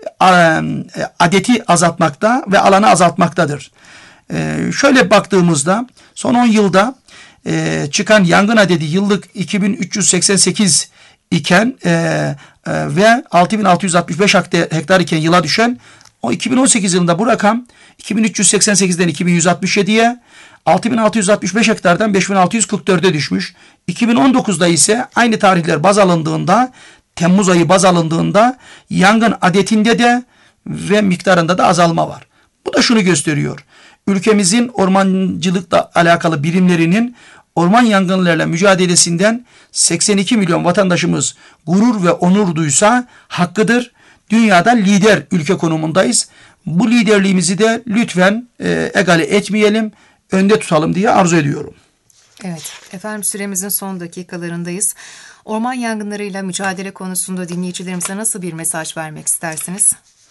adeti azaltmakta ve alanı azaltmaktadır. Ee, şöyle baktığımızda son on yılda e, çıkan yangın adedi yıllık iki bin üç yüz seksen sekiz iken e, e, ve altı bin altı yüz altmış beş hektar iken yıla düşen o iki bin on sekiz yılında bu rakam iki bin üç yüz seksen sekizden iki bin yüz altmış yediye, altı bin altı yüz altmış beş hektardan beş bin altı yüz kırk dörde düşmüş. iki bin on dokuzda ise aynı tarihler baz alındığında, Temmuz ayı baz alındığında yangın adetinde de ve miktarında da azalma var. Bu da şunu gösteriyor. Ülkemizin ormancılıkla alakalı birimlerinin orman yangınlarıyla mücadelesinden seksen iki milyon vatandaşımız gurur ve onur duysa hakkıdır. Dünyada lider ülke konumundayız. Bu liderliğimizi de lütfen e, egale etmeyelim, önde tutalım diye arzu ediyorum. Evet, efendim süremizin son dakikalarındayız. Orman yangınlarıyla mücadele konusunda dinleyicilerimize nasıl bir mesaj vermek istersiniz?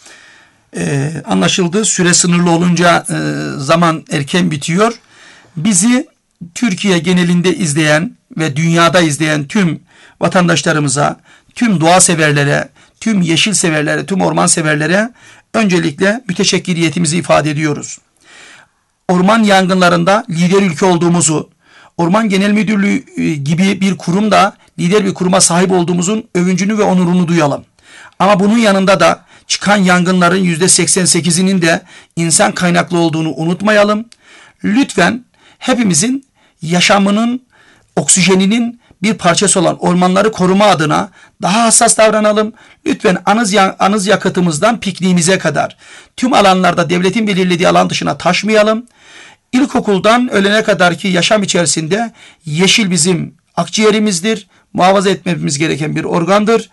Ee, anlaşıldı. Süre sınırlı olunca e, zaman erken bitiyor. Bizi Türkiye genelinde izleyen ve dünyada izleyen tüm vatandaşlarımıza, tüm doğa severlere, tüm yeşil severlere, tüm orman severlere öncelikle müteşekkiriyetimizi ifade ediyoruz. Orman yangınlarında lider ülke olduğumuzu, Orman Genel Müdürlüğü gibi bir kurumda lider bir kuruma sahip olduğumuzun övüncünü ve onurunu duyalım. Ama bunun yanında da çıkan yangınların yüzde seksen sekizinin de insan kaynaklı olduğunu unutmayalım. Lütfen hepimizin yaşamının, oksijeninin bir parçası olan ormanları koruma adına daha hassas davranalım. Lütfen anız, anız yakıtımızdan pikniğimize kadar tüm alanlarda devletin belirlediği alan dışına taşmayalım. İlkokuldan ölene kadarki yaşam içerisinde yeşil bizim akciğerimizdir. Muhafaza etmemiz gereken bir organdır.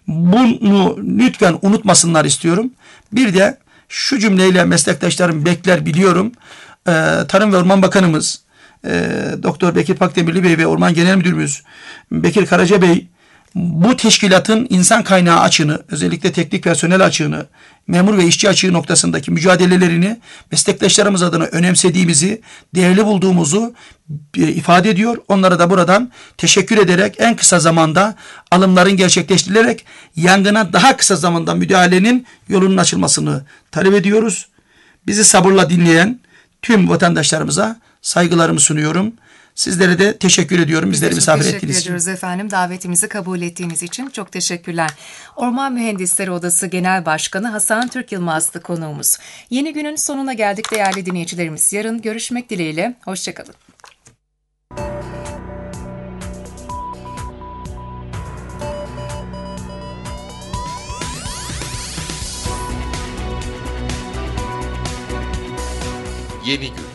Bunu lütfen unutmasınlar istiyorum. Bir de şu cümleyle meslektaşlarım bekler biliyorum. Ee, Tarım ve Orman Bakanımız e, Doktor Bekir Pakdemirli Bey ve Orman Genel Müdürümüz Bekir Karaca Bey bu teşkilatın insan kaynağı açığını, özellikle teknik personel açığını, memur ve işçi açığı noktasındaki mücadelelerini meslektaşlarımız adına önemsediğimizi, değerli bulduğumuzu ifade ediyor. Onlara da buradan teşekkür ederek en kısa zamanda alımların gerçekleştirilerek yangına daha kısa zamanda müdahalenin yolunun açılmasını talep ediyoruz. Bizi sabırla dinleyen tüm vatandaşlarımıza saygılarımı sunuyorum. Sizlere de teşekkür ediyorum. Bizleri Biz misafir teşekkür ettiğiniz için. ediyoruz efendim. Davetimizi kabul ettiğiniz için çok teşekkürler. Orman Mühendisleri Odası Genel Başkanı Hasan Türk Yılmaz'dı konuğumuz. Yeni günün sonuna geldik değerli dinleyicilerimiz. Yarın görüşmek dileğiyle. Hoşçakalın. Yeni gün.